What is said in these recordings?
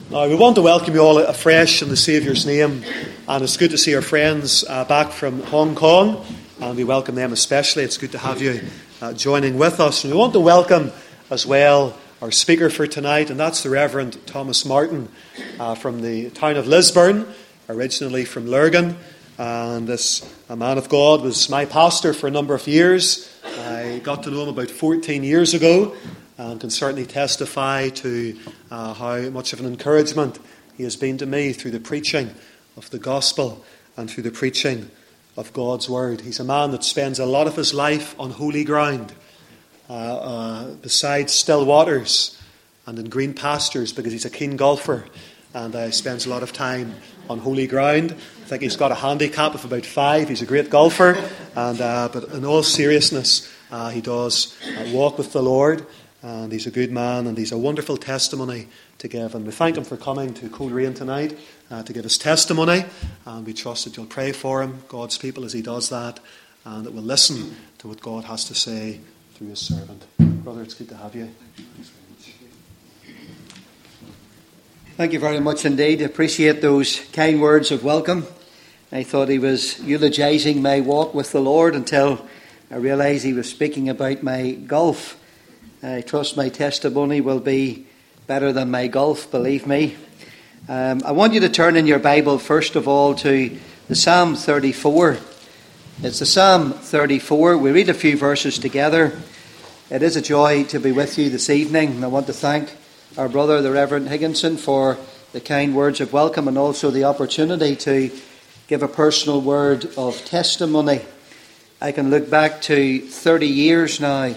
We want to welcome you all afresh in the Saviour's name, and it's good to see our friends back from Hong Kong, and we welcome them especially. It's good to have you joining with us. And we want to welcome as well our speaker for tonight, and that's the Reverend Thomas Martin from the town of Lisburn, originally from Lurgan. And this man of God was my pastor for a number of years. I got to know him about 14 years ago, and can certainly testify to how much of an encouragement he has been to me through the preaching of the gospel and through the preaching of God's word. He's a man that spends a lot of his life on holy ground, beside still waters and in green pastures, because he's a keen golfer and spends a lot of time on holy ground. I think he's got a handicap of about 5. He's a great golfer, but in all seriousness, he does walk with the Lord. And he's a good man, and he's a wonderful testimony to give. And we thank him for coming to Coleraine tonight to give his testimony. And we trust that you'll pray for him, God's people, as he does that, and that we'll listen to what God has to say through his servant. Brother, it's good to have you. Thank you very much indeed. I appreciate those kind words of welcome. I thought he was eulogising my walk with the Lord until I realised he was speaking about my golf. I trust my testimony will be better than my golf, believe me. I want you to turn in your Bible, first of all, to the Psalm 34. It's the Psalm 34. We read a few verses together. It is a joy to be with you this evening. And I want to thank our brother, the Reverend Higginson, for the kind words of welcome and also the opportunity to give a personal word of testimony. I can look back to 30 years now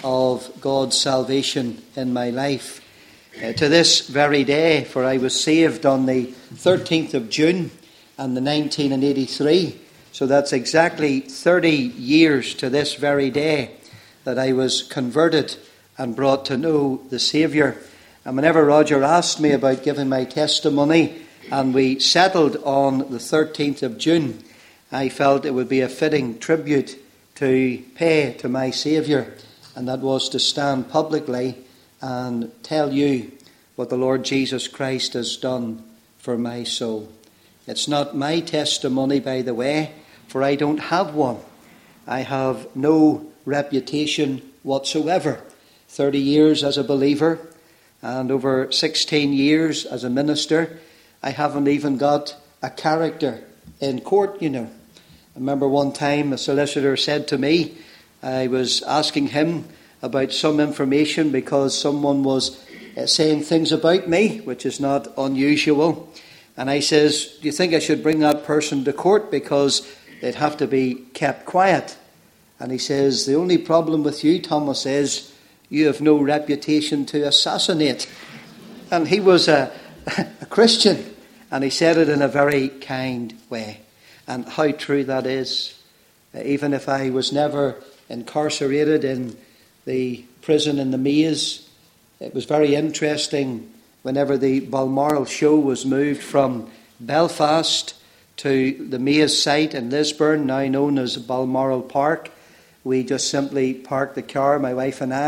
of God's salvation in my life. To this very day, for I was saved on the 13th of June and the 1983. So that's exactly 30 years to this very day that I was converted and brought to know the Saviour. And whenever Roger asked me about giving my testimony, and we settled on the 13th of June, I felt it would be a fitting tribute to pay to my Saviour. And that was to stand publicly and tell you what the Lord Jesus Christ has done for my soul. It's not my testimony, by the way, for I don't have one. I have no reputation whatsoever. 30 years as a believer and over 16 years as a minister. I haven't even got a character in court, you know. I remember one time a solicitor said to me, I was asking him about some information because someone was saying things about me, which is not unusual. And I says, do you think I should bring that person to court because they'd have to be kept quiet? And he says, the only problem with you, Thomas, is you have no reputation to assassinate. And he was a Christian, and he said it in a very kind way. And how true that is. Even if I was never incarcerated in the prison in the Maze, it was very interesting whenever the Balmoral show was moved from Belfast to the Maze site in Lisburn, now known as Balmoral Park. We just simply parked the car, my wife and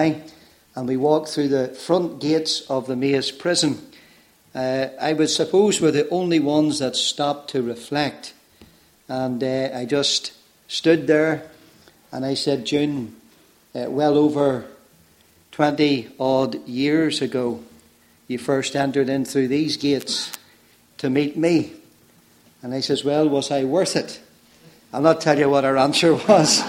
we walked through the front gates of the Maze prison. I would suppose we're the only ones that stopped to reflect. And I just stood there and I said, June, well over 20 odd years ago, you first entered in through these gates to meet me. And I says, well, was I worth it? I'll not tell you what her answer was.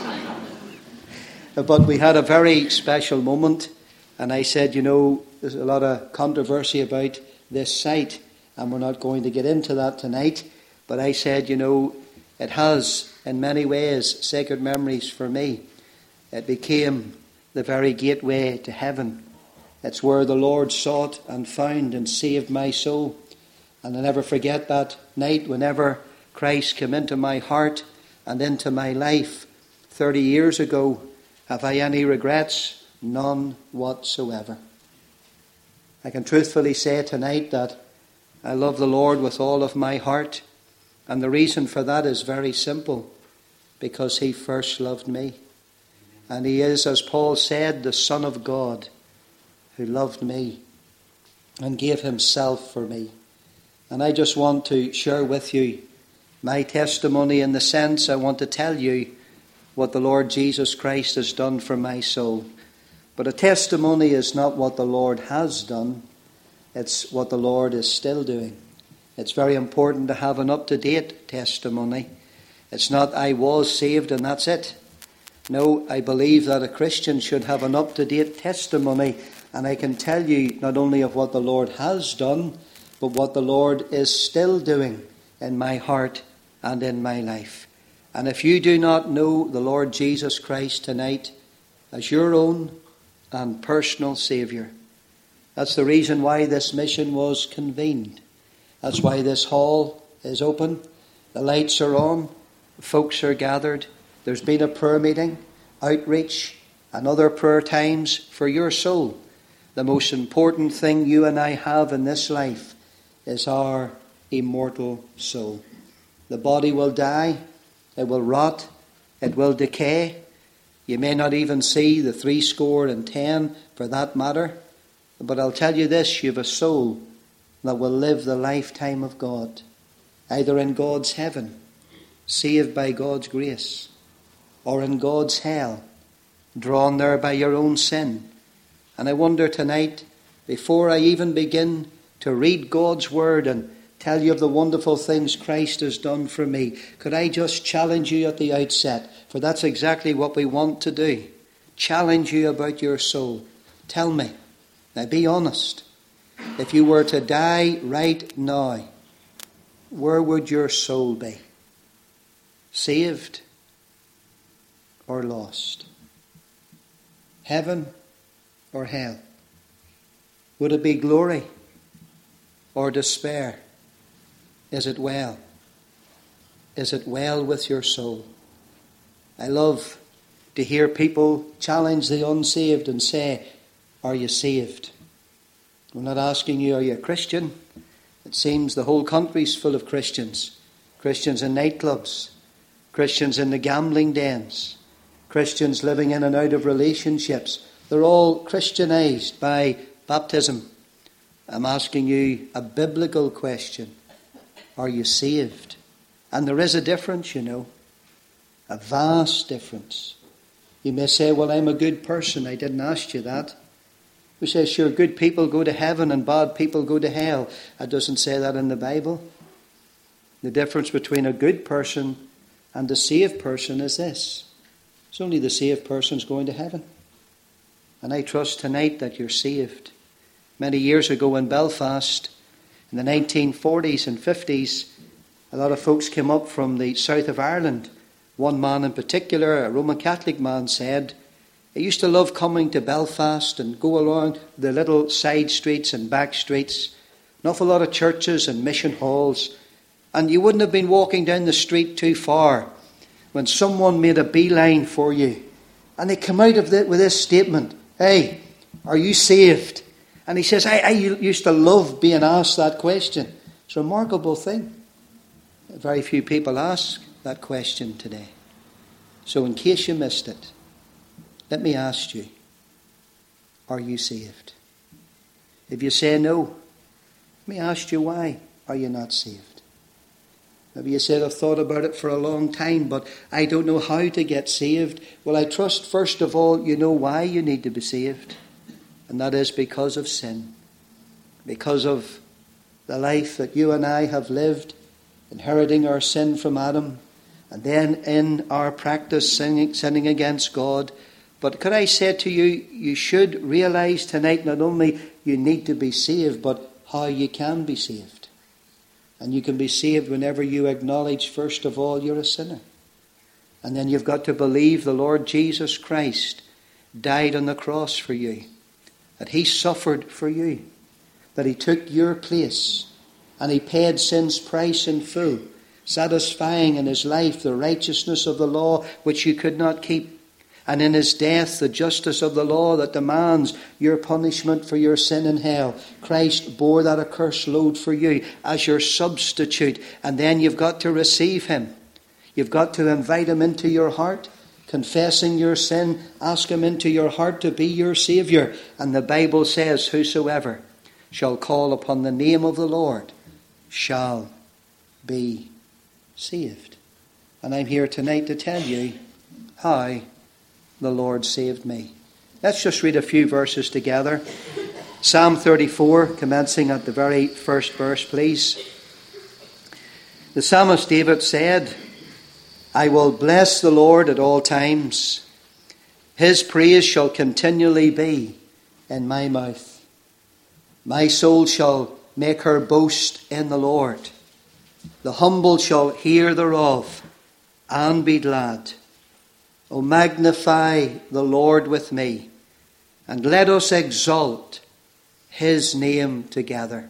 But we had a very special moment. And I said, you know, there's a lot of controversy about this site, and we're not going to get into that tonight. But I said, you know, it has, in many ways, sacred memories for me. It became the very gateway to heaven. It's where the Lord sought and found and saved my soul. And I never forget that night whenever Christ came into my heart and into my life 30 years ago. Have I any regrets? None whatsoever. I can truthfully say tonight that I love the Lord with all of my heart. And the reason for that is very simple. Because he first loved me. And he is, as Paul said, the Son of God who loved me and gave himself for me. And I just want to share with you my testimony in the sense I want to tell you what the Lord Jesus Christ has done for my soul. But a testimony is not what the Lord has done, it's what the Lord is still doing. It's very important to have an up-to-date testimony. It's not I was saved and that's it. No, I believe that a Christian should have an up-to-date testimony, and I can tell you not only of what the Lord has done, but what the Lord is still doing in my heart and in my life. And if you do not know the Lord Jesus Christ tonight as your own and personal Saviour, that's the reason why this mission was convened. That's why this hall is open. The lights are on. Folks are gathered. There's been a prayer meeting, outreach, and other prayer times for your soul. The most important thing you and I have in this life is our immortal soul. The body will die, it will rot, it will decay. You may not even see the 70 for that matter. But I'll tell you this, you have a soul that will live the lifetime of God, either in God's heaven, saved by God's grace, or in God's hell, drawn there by your own sin. And I wonder tonight, before I even begin to read God's word and tell you of the wonderful things Christ has done for me, could I just challenge you at the outset? For that's exactly what we want to do. Challenge you about your soul. Tell me, now be honest, if you were to die right now, where would your soul be? Saved or lost? Heaven or hell? Would it be glory or despair? Is it well? Is it well with your soul? I love to hear people challenge the unsaved and say, are you saved? We're not asking you, are you a Christian? It seems the whole country's full of Christians. Christians in nightclubs, Christians in the gambling dens, Christians living in and out of relationships. They're all Christianized by baptism. I'm asking you a biblical question. Are you saved? And there is a difference, you know. A vast difference. You may say, well, I'm a good person. I didn't ask you that. We say, sure, good people go to heaven and bad people go to hell. It doesn't say that in the Bible. The difference between a good person and a saved person is this. It's only the saved person's going to heaven. And I trust tonight that you're saved. Many years ago in Belfast, in the 1940s and 50s, a lot of folks came up from the south of Ireland. One man in particular, a Roman Catholic man, said, I used to love coming to Belfast and go along the little side streets and back streets, an awful lot of churches and mission halls, and you wouldn't have been walking down the street too far when someone made a beeline for you. And they come out of with this statement, hey, are you saved? And he says, I used to love being asked that question. It's a remarkable thing. Very few people ask that question today. So in case you missed it, let me ask you, are you saved? If you say no, let me ask you, why are you not saved? Maybe you said, I've thought about it for a long time, but I don't know how to get saved. Well, I trust, first of all, you know why you need to be saved. And that is because of sin. Because of the life that you and I have lived, inheriting our sin from Adam, and then in our practice sinning against God. But could I say to you, you should realize tonight not only you need to be saved, but how you can be saved. And you can be saved whenever you acknowledge, first of all, you're a sinner. And then you've got to believe the Lord Jesus Christ died on the cross for you, that he suffered for you, that he took your place, and he paid sin's price in full, satisfying in his life the righteousness of the law which you could not keep, and in his death the justice of the law that demands your punishment for your sin in hell. Christ bore that accursed load for you as your substitute, and then you've got to receive him. You've got to invite him into your heart, confessing your sin, ask him into your heart to be your Saviour. And the Bible says, whosoever shall call upon the name of the Lord shall be saved. And I'm here tonight to tell you how the Lord saved me. Let's just read a few verses together. Psalm 34, commencing at the very first verse, please. The psalmist David said, I will bless the Lord at all times. His praise shall continually be in my mouth. My soul shall make her boast in the Lord. The humble shall hear thereof and be glad. O magnify the Lord with me, and let us exalt his name together.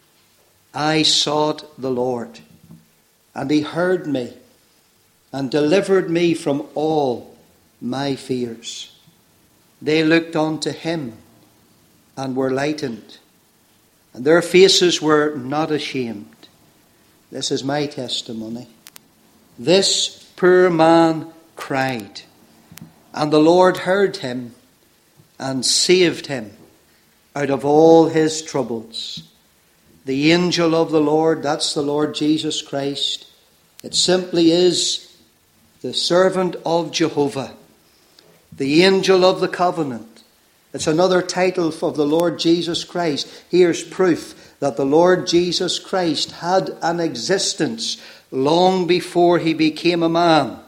I sought the Lord, and he heard me, and delivered me from all my fears. They looked unto him, and were lightened, and their faces were not ashamed. This is my testimony. This poor man cried, and the Lord heard him, and saved him out of all his troubles. The angel of the Lord, that's the Lord Jesus Christ. It simply is the servant of Jehovah, the angel of the covenant. It's another title of the Lord Jesus Christ. Here's proof that the Lord Jesus Christ had an existence long before he became a man.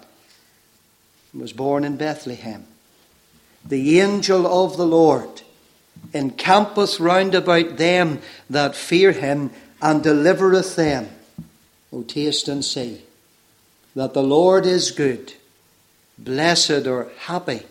He was born in Bethlehem. The angel of the Lord encampeth round about them that fear him, and delivereth them. O taste and see that the Lord is good. Blessed or happy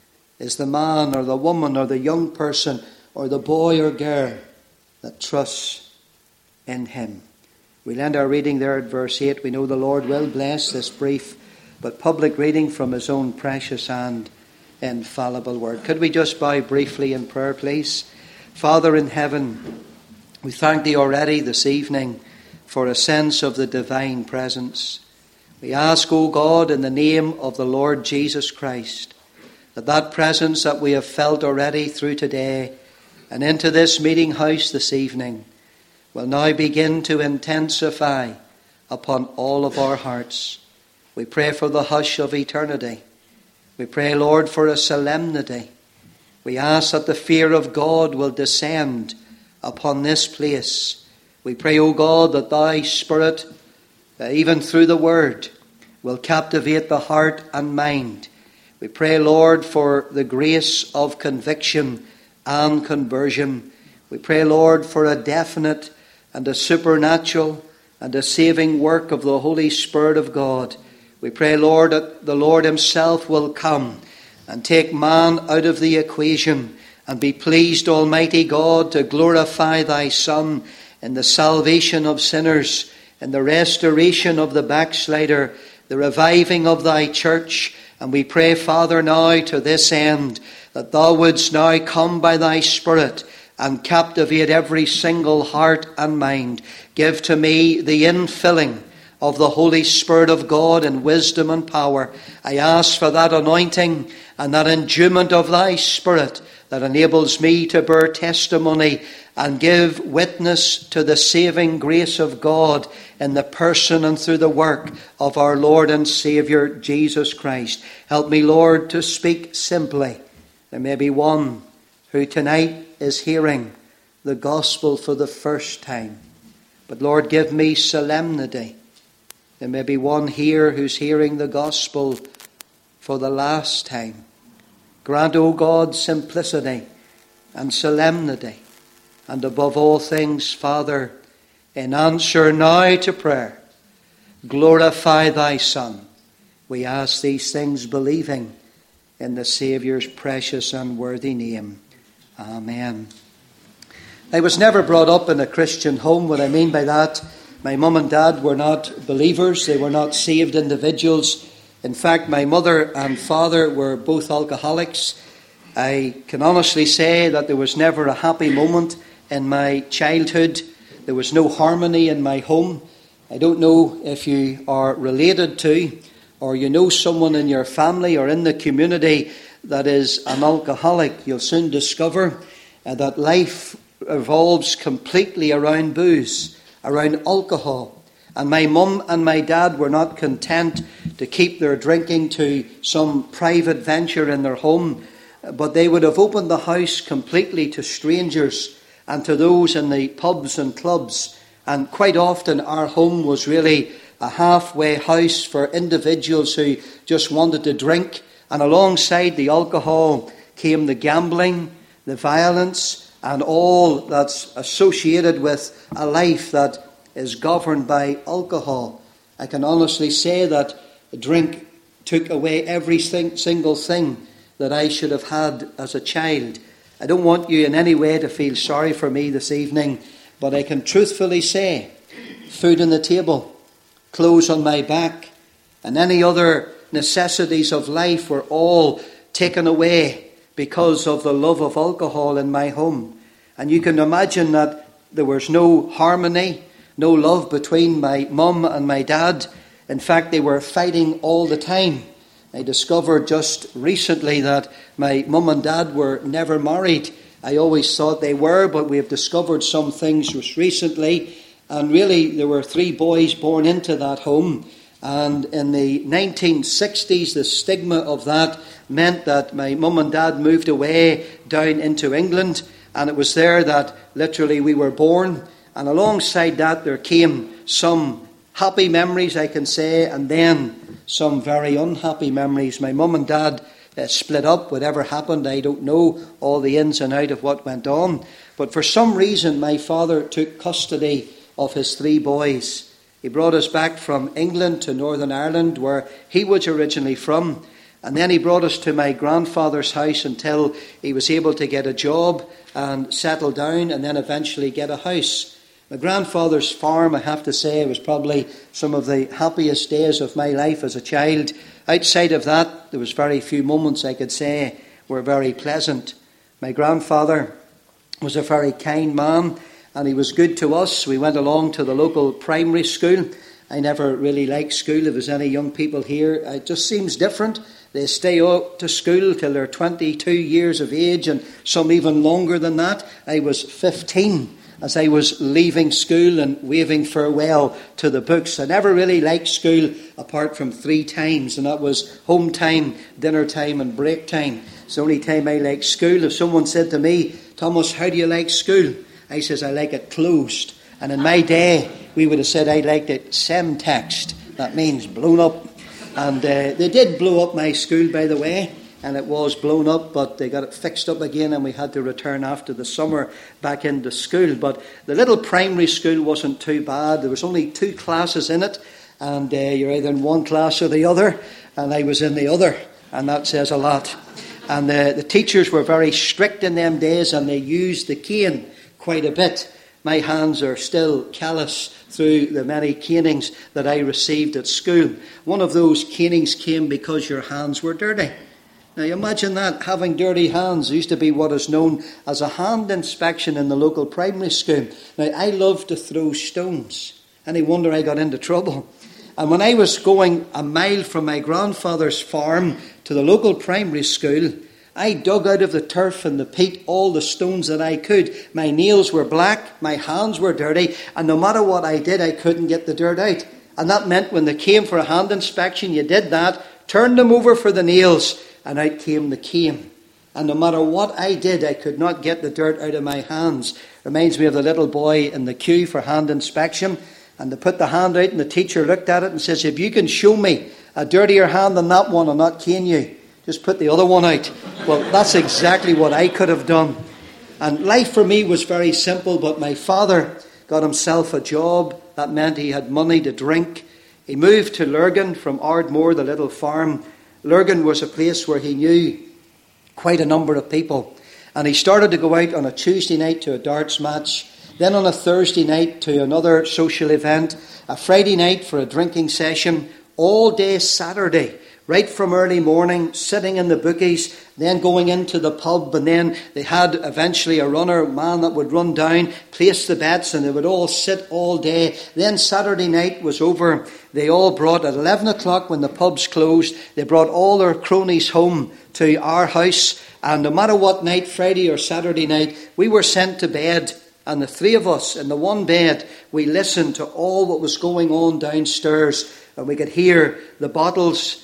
is the man or the woman or the young person or the boy or girl that trusts in him. We'll end our reading there at verse 8. We know the Lord will bless this brief but public reading from his own precious and infallible word. Could we just bow briefly in prayer, please? Father in heaven, we thank thee already this evening for a sense of the divine presence. We ask, O God, in the name of the Lord Jesus Christ, that presence that we have felt already through today and into this meeting house this evening will now begin to intensify upon all of our hearts. We pray for the hush of eternity. We pray, Lord, for a solemnity. We ask that the fear of God will descend upon this place. We pray, O God, that thy Spirit, even through the word, will captivate the heart and mind. We pray, Lord, for the grace of conviction and conversion. We pray, Lord, for a definite and a supernatural and a saving work of the Holy Spirit of God. We pray, Lord, that the Lord himself will come and take man out of the equation and be pleased, Almighty God, to glorify thy Son in the salvation of sinners, in the restoration of the backslider, the reviving of thy church. And we pray, Father, now to this end, that thou wouldst now come by thy Spirit and captivate every single heart and mind. Give to me the infilling of the Holy Spirit of God in wisdom and power. I ask for that anointing and that endowment of thy Spirit that enables me to bear testimony and give witness to the saving grace of God in the person and through the work of our Lord and Saviour Jesus Christ. Help me, Lord, to speak simply. There may be one who tonight is hearing the gospel for the first time. But Lord, give me solemnity. There may be one here who's hearing the gospel for the last time. Grant, O God, simplicity and solemnity. And above all things, Father, in answer now to prayer, glorify thy Son. We ask these things believing in the Saviour's precious and worthy name. Amen. I was never brought up in a Christian home. What I mean by that, my mum and dad were not believers. They were not saved individuals. In fact, my mother and father were both alcoholics. I can honestly say that there was never a happy moment in my childhood. There was no harmony in my home. I don't know if you are related to or you know someone in your family or in the community that is an alcoholic. You'll soon discover that life revolves completely around booze. around alcohol. And my mum and my dad were not content to keep their drinking to some private venture in their home, but they would have opened the house completely to strangers and to those in the pubs and clubs. And quite often our home was really a halfway house for individuals who just wanted to drink. And alongside the alcohol came the gambling, the violence, and all that's associated with a life that is governed by alcohol. I can honestly say that drink took away every single thing that I should have had as a child. I don't want you in any way to feel sorry for me this evening, but I can truthfully say food on the table, clothes on my back, and any other necessities of life were all taken away because of the love of alcohol in my home. And you can imagine that there was no harmony, no love between my mum and my dad. In fact, they were fighting all the time. I discovered just recently that my mum and dad were never married. I always thought they were, but we have discovered some things just recently. And really, there were 3 boys born into that home. And in the 1960s, the stigma of that meant that my mum and dad moved away down into England. And it was there that literally we were born. And alongside that, there came some happy memories, I can say, and then some very unhappy memories. My mum and dad split up. Whatever happened, I don't know all the ins and outs of what went on. But for some reason, my father took custody of his 3 boys. He brought us back from England to Northern Ireland, where he was originally from. And then he brought us to my grandfather's house until he was able to get a job and settle down and then eventually get a house. My grandfather's farm, I have to say, was probably some of the happiest days of my life as a child. Outside of that, there was very few moments I could say were very pleasant. My grandfather was a very kind man, and he was good to us. We went along to the local primary school. I never really liked school. If there's any young people here, it just seems different. They stay up to school till they're 22 years of age, and some even longer than that. I was 15 as I was leaving school and waving farewell to the books. I never really liked school apart from 3 times, and that was home time, dinner time and break time. It's the only time I liked school. If someone said to me, "Thomas, how do you like school?" I says, "I like it closed." And in my day, we would have said I liked it semtext. That means blown up. And they did blow up my school, by the way. And it was blown up, but they got it fixed up again, and we had to return after the summer back into school. But the little primary school wasn't too bad. There was only 2 classes in it, and you're either in one class or the other, and I was in the other, and that says a lot. And the teachers were very strict in them days, and they used the cane quite a bit. My hands are still callous through the many canings that I received at school. One of those canings came because your hands were dirty. Now, imagine that, having dirty hands. There used to be what is known as a hand inspection in the local primary school. Now, I loved to throw stones. Any wonder I got into trouble? And when I was going a mile from my grandfather's farm to the local primary school, I dug out of the turf and the peat all the stones that I could. My nails were black, my hands were dirty, and no matter what I did, I couldn't get the dirt out. And that meant when they came for a hand inspection, you did that, turned them over for the nails, and out came the cane. And no matter what I did, I could not get the dirt out of my hands. Reminds me of the little boy in the queue for hand inspection. And they put the hand out, and the teacher looked at it and says, "If you can show me a dirtier hand than that one, I'll not cane you. Just put the other one out." Well, that's exactly what I could have done. And life for me was very simple, but my father got himself a job. That meant he had money to drink. He moved to Lurgan from Ardmore, the little farm. Lurgan was a place where he knew quite a number of people. And he started to go out on a Tuesday night to a darts match, then on a Thursday night to another social event, a Friday night for a drinking session, all day Saturday, right from early morning, sitting in the bookies, then going into the pub, and then they had eventually a runner, man that would run down, place the bets, and they would all sit all day. Then Saturday night was over. They all brought, at 11 o'clock when the pubs closed, they brought all their cronies home to our house, and no matter what night, Friday or Saturday night, we were sent to bed And the three of us in the one bed, we listened to all what was going on downstairs. And we could hear the bottles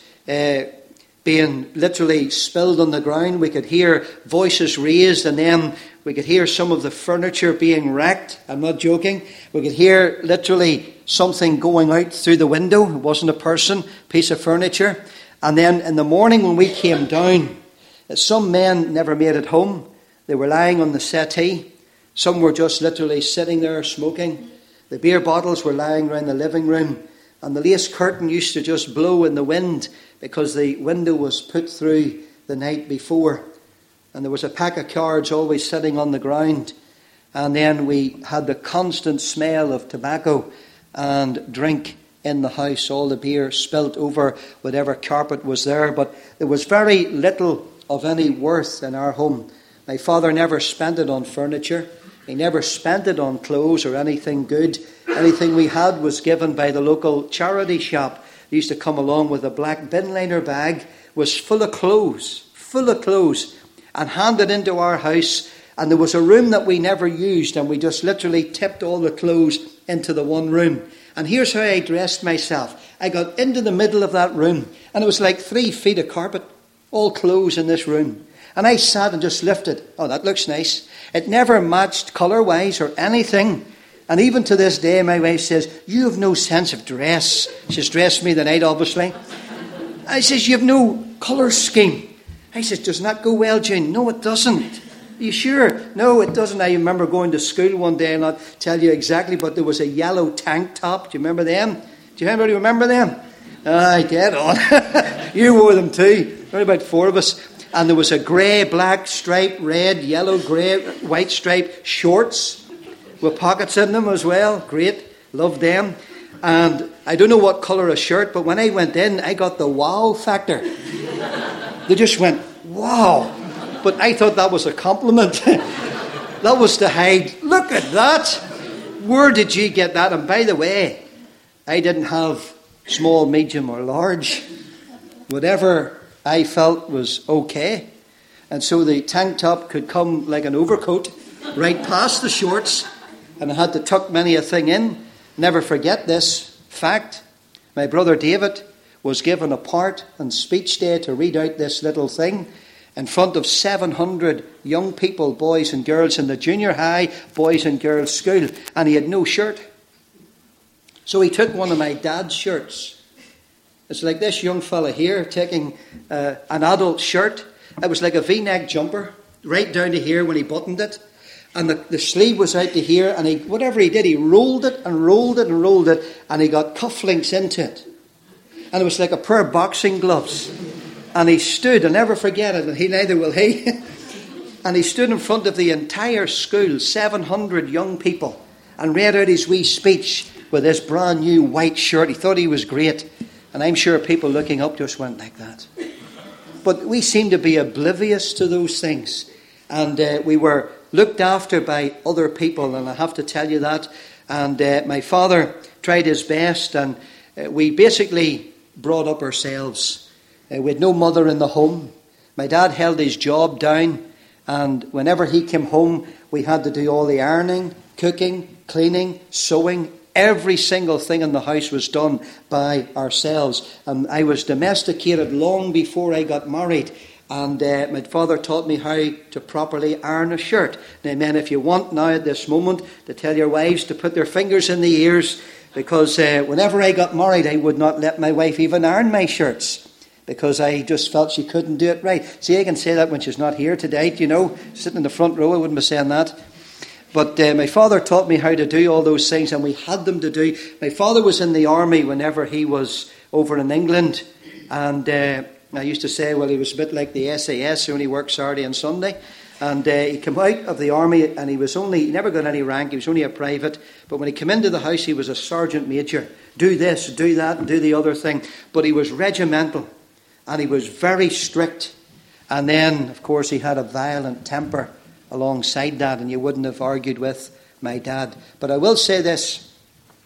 being literally spilled on the ground. We could hear voices raised, and then we could hear some of the furniture being wrecked. I'm not joking. We could hear literally something going out through the window. It wasn't a person, piece of furniture. And then in the morning when we came down, some men never made it home. They were lying on the settee. Some were just literally sitting there smoking. The beer bottles were lying around the living room. And the lace curtain used to just blow in the wind because the window was put through the night before. And there was a pack of cards always sitting on the ground. And then we had the constant smell of tobacco and drink in the house. All the beer spilt over whatever carpet was there. But there was very little of any worth in our home. My father never spent it on furniture. He never spent it on clothes or anything good. Anything we had was given by the local charity shop. They used to come along with a black bin liner bag, was full of clothes, and handed into our house. And there was a room that we never used, and we just literally tipped all the clothes into the one room. And here's how I dressed myself. I got into the middle of that room, and it was like 3 feet of carpet, all clothes in this room. And I sat and just lifted. Oh, that looks nice. It never matched colour-wise or anything. And even to this day, my wife says, you have no sense of dress. She's dressed me the night, obviously. I says, you have no colour scheme. I says, doesn't that go well, Jane? No, it doesn't. Are you sure? No, it doesn't. I remember going to school one day, and I'll tell you exactly, but there was a yellow tank top. Do you remember them? Do you anybody remember them? Aye, dead on. You wore them too. Only about 4 of us. And there was a grey, black stripe, red, yellow, grey, white stripe shorts with pockets in them as well. Great. Loved them. And I don't know what colour a shirt, but when I went in, I got the wow factor. They just went, wow. But I thought that was a compliment. That was to hide. Look at that. Where did you get that? And by the way, I didn't have small, medium or large. Whatever I felt was okay. And so the tank top could come like an overcoat right past the shorts, and I had to tuck many a thing in. Never forget this fact. My brother David was given a part on speech day to read out this little thing in front of 700 young people, boys and girls, in the junior high boys and girls school, and he had no shirt. So he took one of my dad's shirts. It's like this young fella here taking an adult shirt. It was like a V-neck jumper, right down to here when he buttoned it. And the sleeve was out to here. And whatever he did, he rolled it and rolled it and rolled it. And he got cufflinks into it. And it was like a pair of boxing gloves. And he stood, I'll never forget it, and he neither will he. And he stood in front of the entire school, 700 young people, and read out his wee speech with this brand new white shirt. He thought he was great. And I'm sure people looking up just went like that. But we seem to be oblivious to those things. And we were looked after by other people, and I have to tell you that. And my father tried his best, and we basically brought up ourselves. We had no mother in the home. My dad held his job down, and whenever he came home, we had to do all the ironing, cooking, cleaning, sewing. Every single thing in the house was done by ourselves. And I was domesticated long before I got married. And my father taught me how to properly iron a shirt. Now, men, if you want now at this moment to tell your wives to put their fingers in the ears, because whenever I got married, I would not let my wife even iron my shirts, because I just felt she couldn't do it right. See, I can say that when she's not here today, you know, sitting in the front row, I wouldn't be saying that. But my father taught me how to do all those things, and we had them to do. My father was in the army whenever he was over in England, and I used to say, well, he was a bit like the SAS, who only worked Saturday and Sunday. And he came out of the army, and he never got any rank, he was only a private. But when he came into the house, he was a sergeant major. Do this, do that, and do the other thing. But he was regimental, and he was very strict. And then, of course, he had a violent temper alongside that, and you wouldn't have argued with my dad. But I will say this,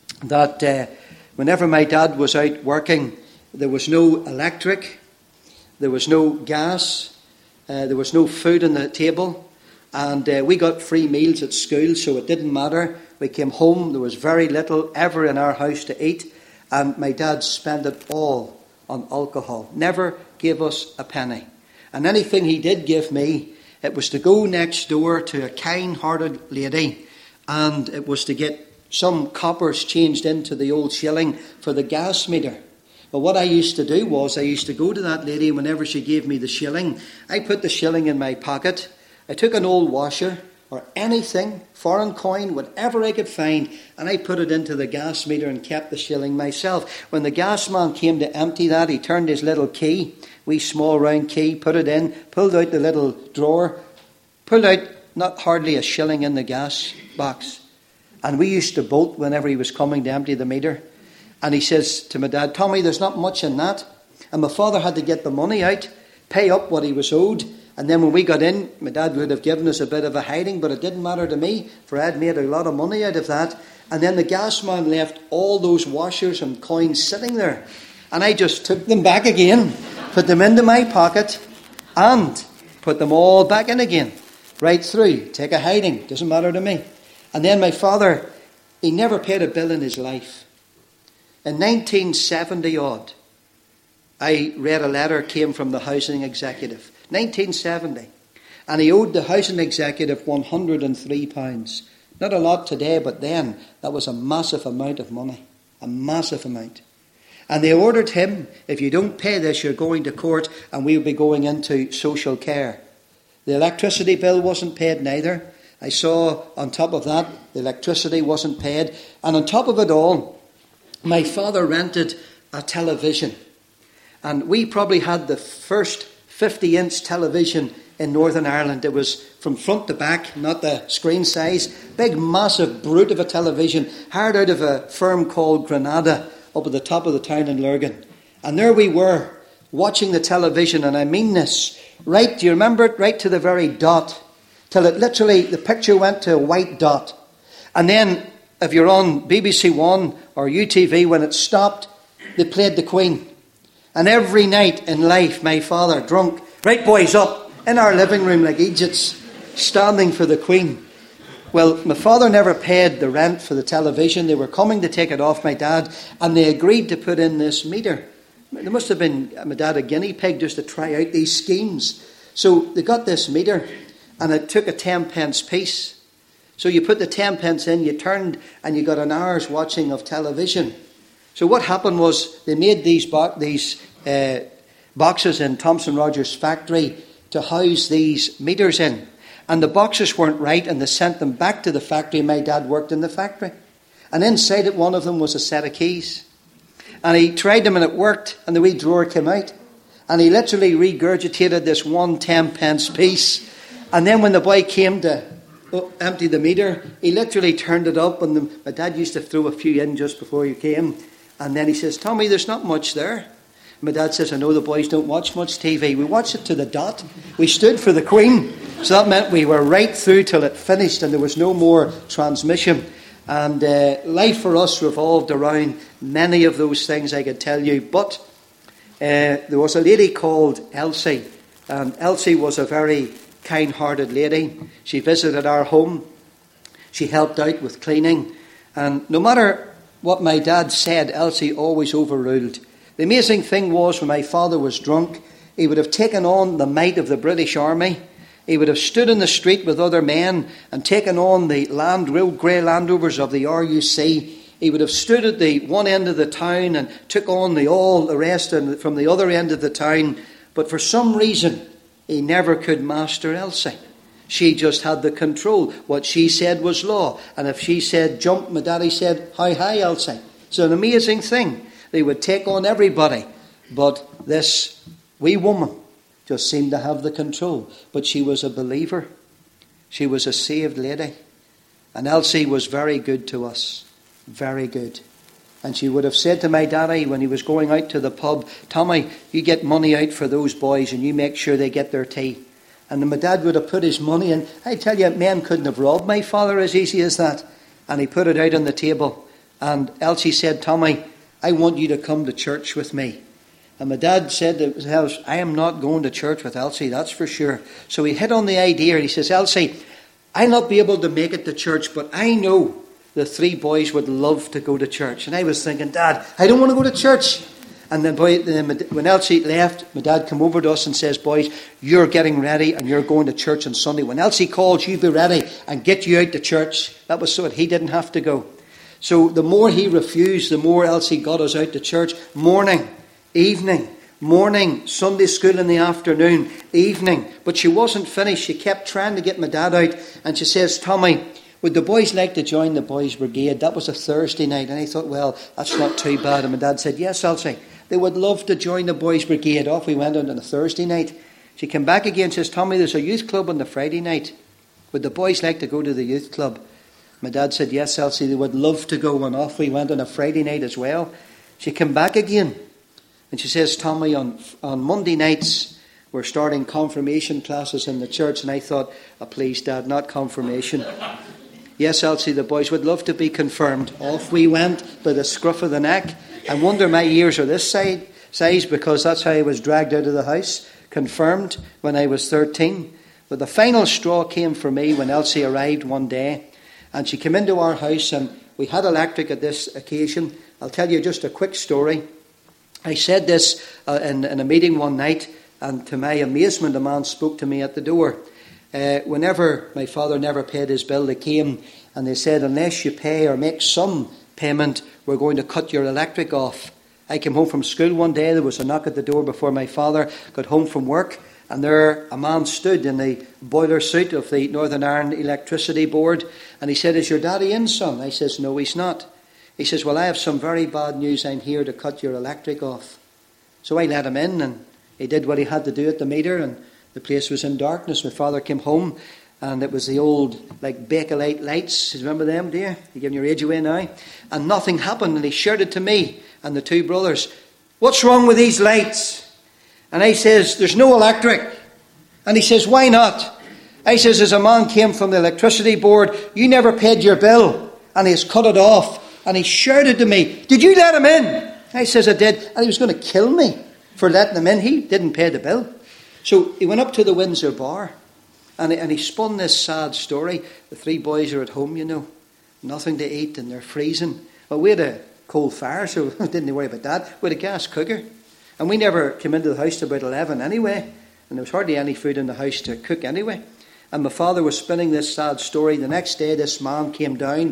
that whenever my dad was out working, there was no electric, there was no gas, there was no food on the table, And we got free meals at school, so it didn't matter. We came home, there was very little ever in our house to eat. And my dad spent it all on alcohol. Never gave us a penny. And anything he did give me, it was to go next door to a kind-hearted lady, and it was to get some coppers changed into the old shilling for the gas meter. But what I used to do was I used to go to that lady whenever she gave me the shilling. I put the shilling in my pocket. I took an old washer or anything, foreign coin, whatever I could find, and I put it into the gas meter and kept the shilling myself. When the gas man came to empty that, he turned his little key, wee small round key, put it in, pulled out the little drawer, pulled out not hardly a shilling in the gas box. And we used to bolt whenever he was coming to empty the meter. And he says to my dad, "Tommy, there's not much in that." And my father had to get the money out, pay up what he was owed. And then when we got in, my dad would have given us a bit of a hiding, but it didn't matter to me, for I'd made a lot of money out of that. And then the gas man left all those washers and coins sitting there. And I just took them back again, put them into my pocket, and put them all back in again. Right through. Take a hiding. Doesn't matter to me. And then my father, he never paid a bill in his life. In 1970 odd, I read a letter came from the housing executive. 1970. And he owed the housing executive £103. Not a lot today, but then that was a massive amount of money. A massive amount. And they ordered him, if you don't pay this, you're going to court and we'll be going into social care. The electricity bill wasn't paid neither. I saw on top of that, the electricity wasn't paid. And on top of it all, my father rented a television. And we probably had the first 50-inch television in Northern Ireland. It was from front to back, not the screen size. Big, massive brute of a television, hired out of a firm called Granada, up at the top of the town in Lurgan. And there we were, watching the television, and I mean this, right, do you remember it? Right to the very dot, till it literally, the picture went to a white dot. And then, if you're on BBC One or UTV, when it stopped, they played the Queen. And every night in life, my father, drunk, right boys, up in our living room like Egypts, standing for the Queen. Well, my father never paid the rent for the television. They were coming to take it off my dad, and they agreed to put in this meter. There must have been, my dad, a guinea pig just to try out these schemes. So they got this meter, and it took a 10-pence piece. So you put the 10 pence in, you turned, and you got an hour's watching of television. So what happened was they made these boxes in Thomson Rogers' factory to house these meters in. And the boxes weren't right, and they sent them back to the factory. My dad worked in the factory. And inside it, one of them was a set of keys. And he tried them and it worked, and the wee drawer came out. And he literally regurgitated this 1 10-pence piece. And then when the boy came to empty the meter, he literally turned it up, and my dad used to throw a few in just before he came. And then he says, "Tommy, there's not much there." My dad says, "I know the boys don't watch much TV. We watched it to the dot. We stood for the Queen." So that meant we were right through till it finished, and there was no more transmission. And life for us revolved around many of those things, I could tell you. But there was a lady called Elsie. And Elsie was a very kind-hearted lady. She visited our home. She helped out with cleaning. And no matter what my dad said, Elsie always overruled. The amazing thing was, when my father was drunk, he would have taken on the might of the British Army. He would have stood in the street with other men and taken on the real grey Land Rovers of the RUC. He would have stood at the one end of the town and took on all the rest from the other end of the town. But for some reason, he never could master Elsie. She just had the control. What she said was law. And if she said jump, my daddy said, "Hi, hi, Elsie." It's an amazing thing. They would take on everybody. But this wee woman just seemed to have the control. But she was a believer. She was a saved lady. And Elsie was very good to us. Very good. And she would have said to my daddy when he was going out to the pub, "Tommy, you get money out for those boys and you make sure they get their tea." And then my dad would have put his money in. I tell you, men couldn't have robbed my father as easy as that. And he put it out on the table. And Elsie said, "Tommy, I want you to come to church with me." And my dad said to himself, I am not going to church with Elsie, that's for sure. So he hit on the idea, and he says, Elsie, I'll not be able to make it to church, but I know the three boys would love to go to church. And I was thinking, Dad, I don't want to go to church. And then when Elsie left, my dad came over to us and says, boys, you're getting ready and you're going to church on Sunday. When Elsie calls, you be ready and get you out to church. That was so that he didn't have to go. So the more he refused, the more Elsie got us out to church. Morning, evening, morning, Sunday school in the afternoon, evening. But she wasn't finished. She kept trying to get my dad out. And she says, Tommy, would the boys like to join the boys' brigade? That was a Thursday night. And I thought, well, that's not too bad. And my dad said, yes, Elsie, they would love to join the boys' brigade. Off we went on a Thursday night. She came back again and says, Tommy, there's a youth club on the Friday night. Would the boys like to go to the youth club? My dad said, yes, Elsie, they would love to go. And off we went on a Friday night as well. She came back again. And she says, Tommy, on Monday nights, we're starting confirmation classes in the church. And I thought, oh, please, Dad, not confirmation. Yes, Elsie, the boys would love to be confirmed. Off we went by the scruff of the neck. I wonder my ears are this size because that's how I was dragged out of the house, confirmed when I was 13. But the final straw came for me when Elsie arrived one day. And she came into our house and we had electric at this occasion. I'll tell you just a quick story. I said this in a meeting one night, and to my amazement, a man spoke to me at the door. Whenever my father never paid his bill, they came and they said, unless you pay or make some payment, we're going to cut your electric off. I came home from school one day. There was a knock at the door before my father got home from work. And there a man stood in the boiler suit of the Northern Ireland Electricity Board. And he said, is your daddy in, son? I says, no, he's not. He says, well, I have some very bad news. I'm here to cut your electric off. So I let him in and he did what he had to do at the meter. And the place was in darkness. My father came home and it was the old Bakelite lights. You remember them, do you? You're giving your age away now. And nothing happened. And he shouted to me and the two brothers, what's wrong with these lights? And I says, there's no electric. And he says, why not? I says, as a man came from the electricity board, you never paid your bill. And he's cut it off. And he shouted to me, did you let him in? I says, I did. And he was going to kill me for letting him in. He didn't pay the bill. So he went up to the Windsor bar. And he spun this sad story. The three boys are at home, you know. Nothing to eat and they're freezing. Well, we had a coal fire, so didn't worry about that. We had a gas cooker. And we never came into the house till about 11 anyway. And there was hardly any food in the house to cook anyway. And my father was spinning this sad story. The next day, this man came down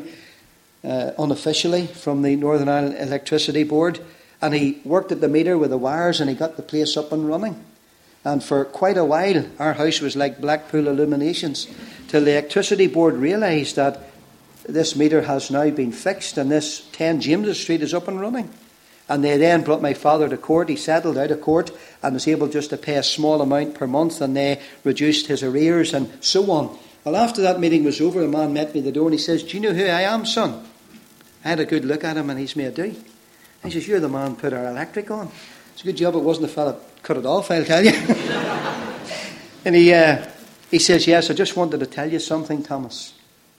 unofficially from the Northern Ireland Electricity Board. And he worked at the meter with the wires and he got the place up and running. And for quite a while, our house was like Blackpool Illuminations. Till the Electricity Board realised that this meter has now been fixed and this 10 James Street is up and running. And they then brought my father to court. He settled out of court and was able just to pay a small amount per month, and they reduced his arrears and so on. Well, after that meeting was over, a man met me at the door and he says, do you know who I am, son? I had a good look at him and he's me, I do. He says, you're the man who put our electric on. It's a good job it wasn't the fella cut it off, I'll tell you. And he says, yes, I just wanted to tell you something, Thomas.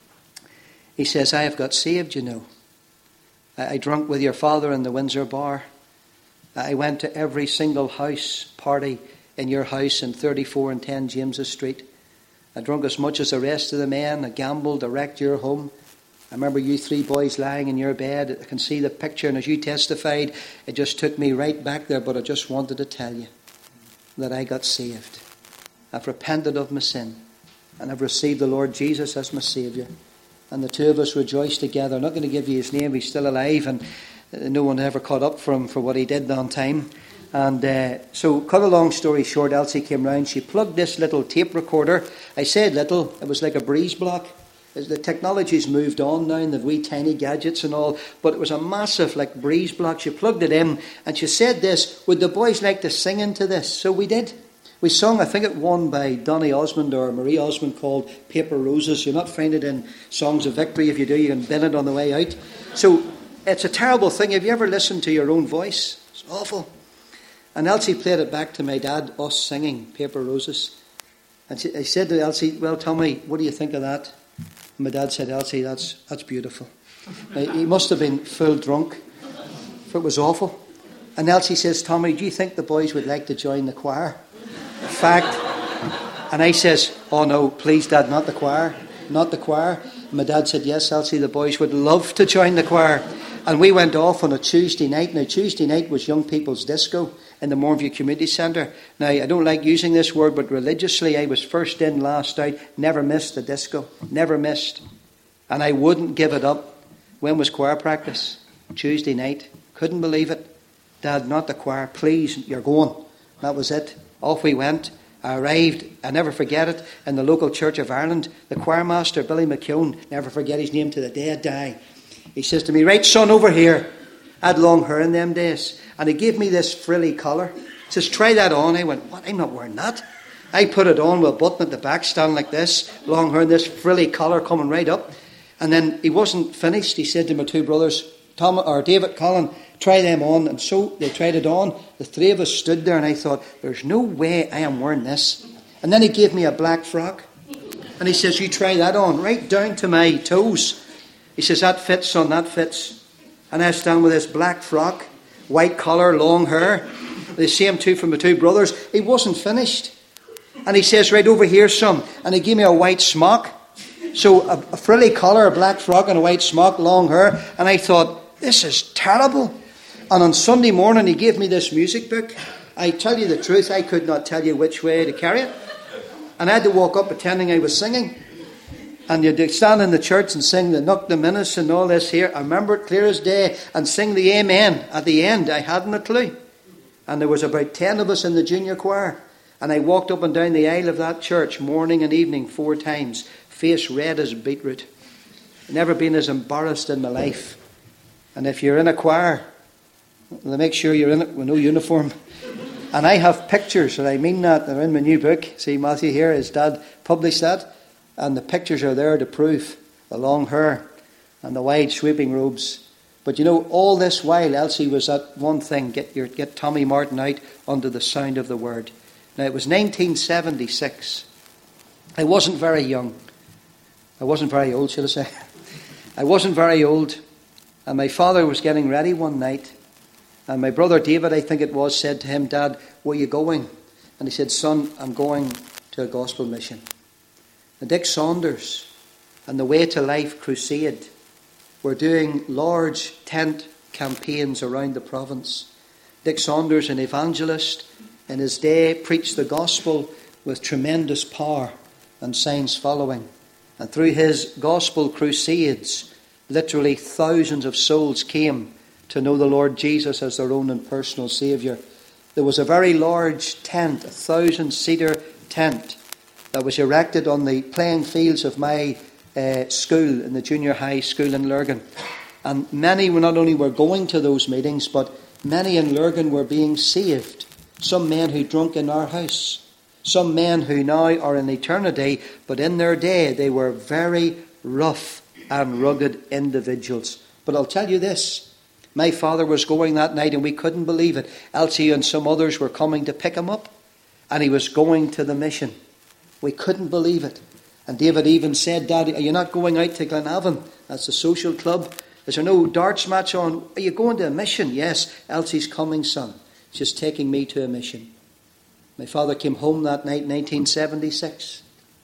He says, I have got saved, you know. I drank with your father in the Windsor bar. I went to every single house party in your house in 34 and 10 James's Street. I drank as much as the rest of the men. I gambled, I wrecked your home. I remember you three boys lying in your bed. I can see the picture, and as you testified, it just took me right back there. But I just wanted to tell you that I got saved. I've repented of my sin, and I've received the Lord Jesus as my Saviour. And the two of us rejoiced together. I'm not going to give you his name. He's still alive. And no one ever caught up for him for what he did on time. And so, cut a long story short, Elsie came round. She plugged this little tape recorder. I said little. It was like a breeze block. The technology's moved on now, and the wee tiny gadgets and all. But it was a massive breeze block. She plugged it in. And she said this, would the boys like to sing into this? So we did. We sung, I think it won by Donny Osmond or Marie Osmond, called Paper Roses. You'll not find it in Songs of Victory. If you do, you can bin it on the way out. So it's a terrible thing. Have you ever listened to your own voice? It's awful. And Elsie played it back to my dad, us singing Paper Roses. And I said to Elsie, well, tell me, what do you think of that? And my dad said, Elsie, that's beautiful. He must have been full drunk, for it was awful. And Elsie says, Tommy, do you think the boys would like to join the choir? In fact, and I says, oh no, please Dad, not the choir. Not the choir. And my dad said, yes, Elsie, the boys would love to join the choir. And we went off on a Tuesday night. Now, Tuesday night was young people's disco in the Mornview Community Centre. Now, I don't like using this word, but religiously, I was first in, last out. Never missed the disco. Never missed. And I wouldn't give it up. When was choir practice? Tuesday night. Couldn't believe it. Dad, not the choir. Please, you're going. That was it. Off we went. I arrived, I never forget it, in the local Church of Ireland. The choirmaster, Billy McKeown, never forget his name to the day I die. He says to me, right son, over here. I had long hair in them days. And he gave me this frilly collar. He says, try that on. I went, what? I'm not wearing that. I put it on with a button at the back, standing like this, long hair, and this frilly collar coming right up. And then he wasn't finished. He said to my two brothers, Tom or David, Colin, try them on. And so they tried it on. The three of us stood there and I thought, there's no way I am wearing this. And then he gave me a black frock. And he says, you try that on, right down to my toes. He says, that fits, son, that fits. And I stand with this black frock, white collar, long hair. The same too from the two brothers. He wasn't finished. And he says, right over here, son. And he gave me a white smock. So a frilly collar, a black frock and a white smock, long hair. And I thought, this is terrible. And on Sunday morning he gave me this music book. I tell you the truth, I could not tell you which way to carry it. And I had to walk up pretending I was singing. And you'd stand in the church and sing the Nook the Minus and all this here. I remember it clear as day. And sing the Amen at the end. I hadn't a clue. And there was about 10 of us in the junior choir. And I walked up and down the aisle of that church morning and evening 4 times. Face red as beetroot. Never been as embarrassed in my life. And if you're in a choir, well, make sure you're in it with no uniform. And I have pictures, and I mean that, they're in my new book. See, Matthew here, his dad published that. And the pictures are there to prove the long hair and the wide sweeping robes. But you know, all this while, Elsie was at one thing, get Tommy Martin out under the sound of the word. Now, it was 1976. I wasn't very young. I wasn't very old, should I say. I wasn't very old. And my father was getting ready one night. And my brother David, I think it was, said to him, Dad, where are you going? And he said, son, I'm going to a gospel mission. And Dick Saunders and the Way to Life Crusade were doing large tent campaigns around the province. Dick Saunders, an evangelist, in his day preached the gospel with tremendous power and signs following. And through his gospel crusades, literally thousands of souls came to know the Lord Jesus as their own and personal Saviour. There was a very large tent, 1,000-seater tent, that was erected on the playing fields of my school, in the junior high school in Lurgan. And many were not only were going to those meetings, but many in Lurgan were being saved. Some men who drunk in our house. Some men who now are in eternity, but in their day they were very rough and rugged individuals. But I'll tell you this, my father was going that night and we couldn't believe it. Elsie and some others were coming to pick him up and he was going to the mission. We couldn't believe it. And David even said, Daddy, are you not going out to Glenavon? That's the social club. Is there no darts match on? Are you going to a mission? Yes, Elsie's coming, son. She's taking me to a mission. My father came home that night, 1976.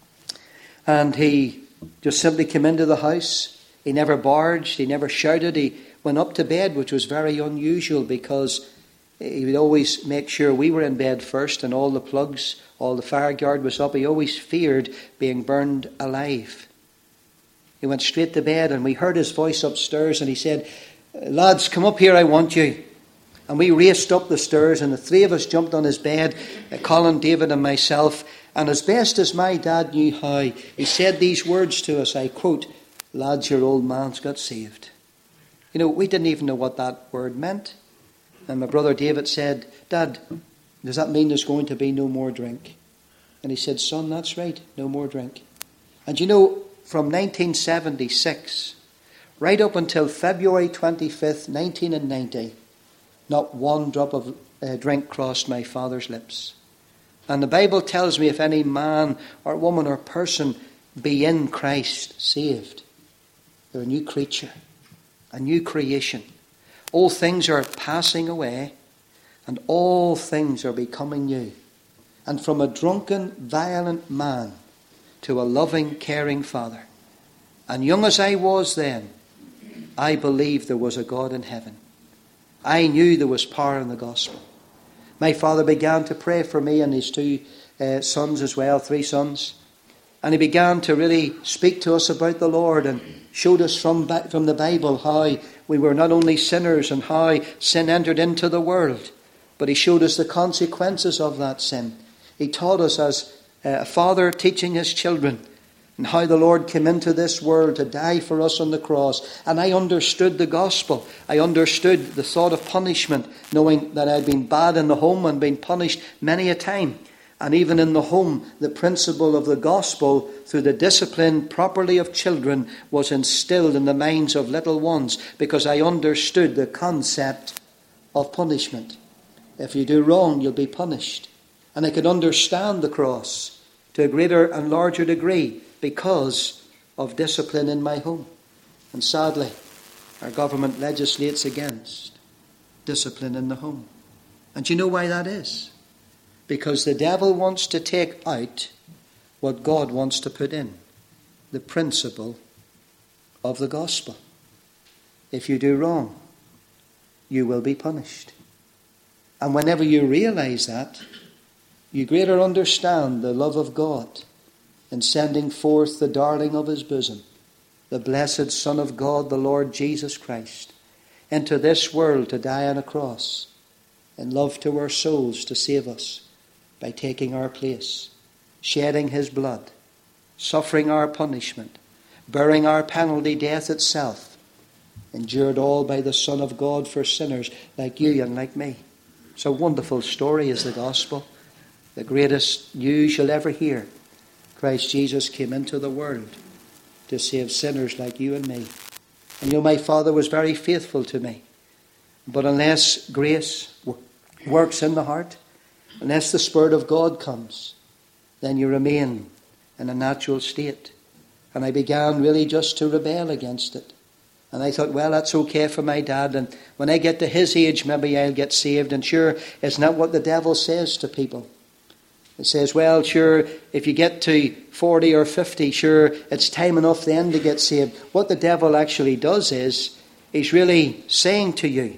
And he just simply came into the house. He never barged. He never shouted. He went up to bed, which was very unusual because he would always make sure we were in bed first and all the plugs, all the fire guard was up. He always feared being burned alive. He went straight to bed and we heard his voice upstairs and he said, lads, come up here, I want you. And we raced up the stairs and the three of us jumped on his bed, Colin, David and myself. And as best as my dad knew how, he said these words to us, I quote, lads, your old man's got saved. You know, we didn't even know what that word meant. And my brother David said, Dad, does that mean there's going to be no more drink? And he said, son, that's right, no more drink. And you know, from 1976, right up until February 25th, 1990, not one drop of drink crossed my father's lips. And the Bible tells me if any man or woman or person be in Christ saved, they're a new creature, a new creation. All things are passing away. and all things are becoming new. And from a drunken, violent man to a loving, caring Father. And young as I was then, I believed there was a God in heaven. I knew there was power in the gospel. My father began to pray for me and his two sons as well, 3 sons. And he began to really speak to us about the Lord and showed us from the Bible how we were not only sinners and how sin entered into the world, but he showed us the consequences of that sin. He taught us as a father teaching his children and how the Lord came into this world to die for us on the cross. And I understood the gospel. I understood the thought of punishment, knowing that I had been bad in the home and been punished many a time. And even in the home, the principle of the gospel through the discipline properly of children was instilled in the minds of little ones, because I understood the concept of punishment. If you do wrong, you'll be punished. And I could understand the cross to a greater and larger degree because of discipline in my home. And sadly, our government legislates against discipline in the home. And do you know why that is? Because the devil wants to take out what God wants to put in, the principle of the gospel. If you do wrong, you will be punished. And whenever you realize that, you greater understand the love of God in sending forth the darling of his bosom, the blessed Son of God, the Lord Jesus Christ, into this world to die on a cross, in love to our souls to save us by taking our place, shedding his blood, suffering our punishment, bearing our penalty, death itself, endured all by the Son of God for sinners like you and like me. It's a wonderful story, is the gospel. The greatest news you'll ever hear. Christ Jesus came into the world to save sinners like you and me. And you know, my father was very faithful to me. But unless grace works in the heart, unless the Spirit of God comes, then you remain in a natural state. And I began really just to rebel against it. And I thought, well, that's okay for my dad. And when I get to his age, maybe I'll get saved. And sure, it's not what the devil says to people. It says, well, sure, if you get to 40 or 50, sure, it's time enough then to get saved. What the devil actually does is, he's really saying to you,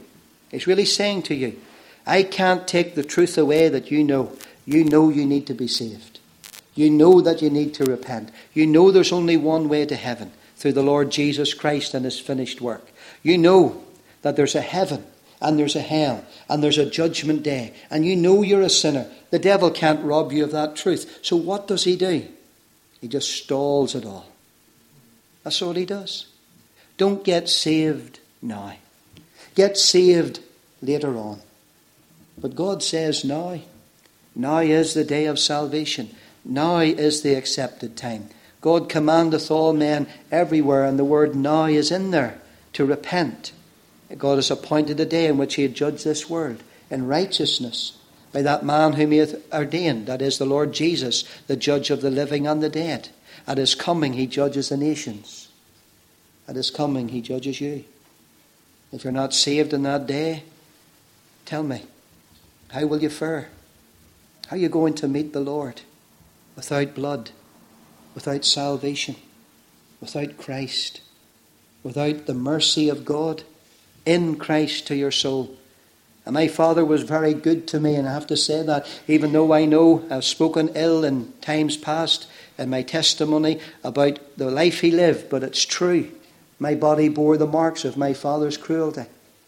I can't take the truth away that you know. You know you need to be saved. You know that you need to repent. You know there's only one way to heaven, through the Lord Jesus Christ and his finished work. You know that there's a heaven and there's a hell and there's a judgment day. And you know you're a sinner. The devil can't rob you of that truth. So what does he do? He just stalls it all. That's all he does. Don't get saved now. Get saved later on. But God says now. Now is the day of salvation. Now is the accepted time. God commandeth all men everywhere, and the word now is in there, to repent. God has appointed a day in which he had judged this world in righteousness by that man whom he hath ordained, that is the Lord Jesus, the judge of the living and the dead. At his coming he judges the nations. At his coming he judges you. If you're not saved in that day, tell me, how will you fare? How are you going to meet the Lord without blood, without salvation, without Christ, without the mercy of God in Christ to your soul? And my father was very good to me, and I have to say that, even though I know I've spoken ill in times past in my testimony about the life he lived, but it's true. My body bore the marks of my father's cruelty.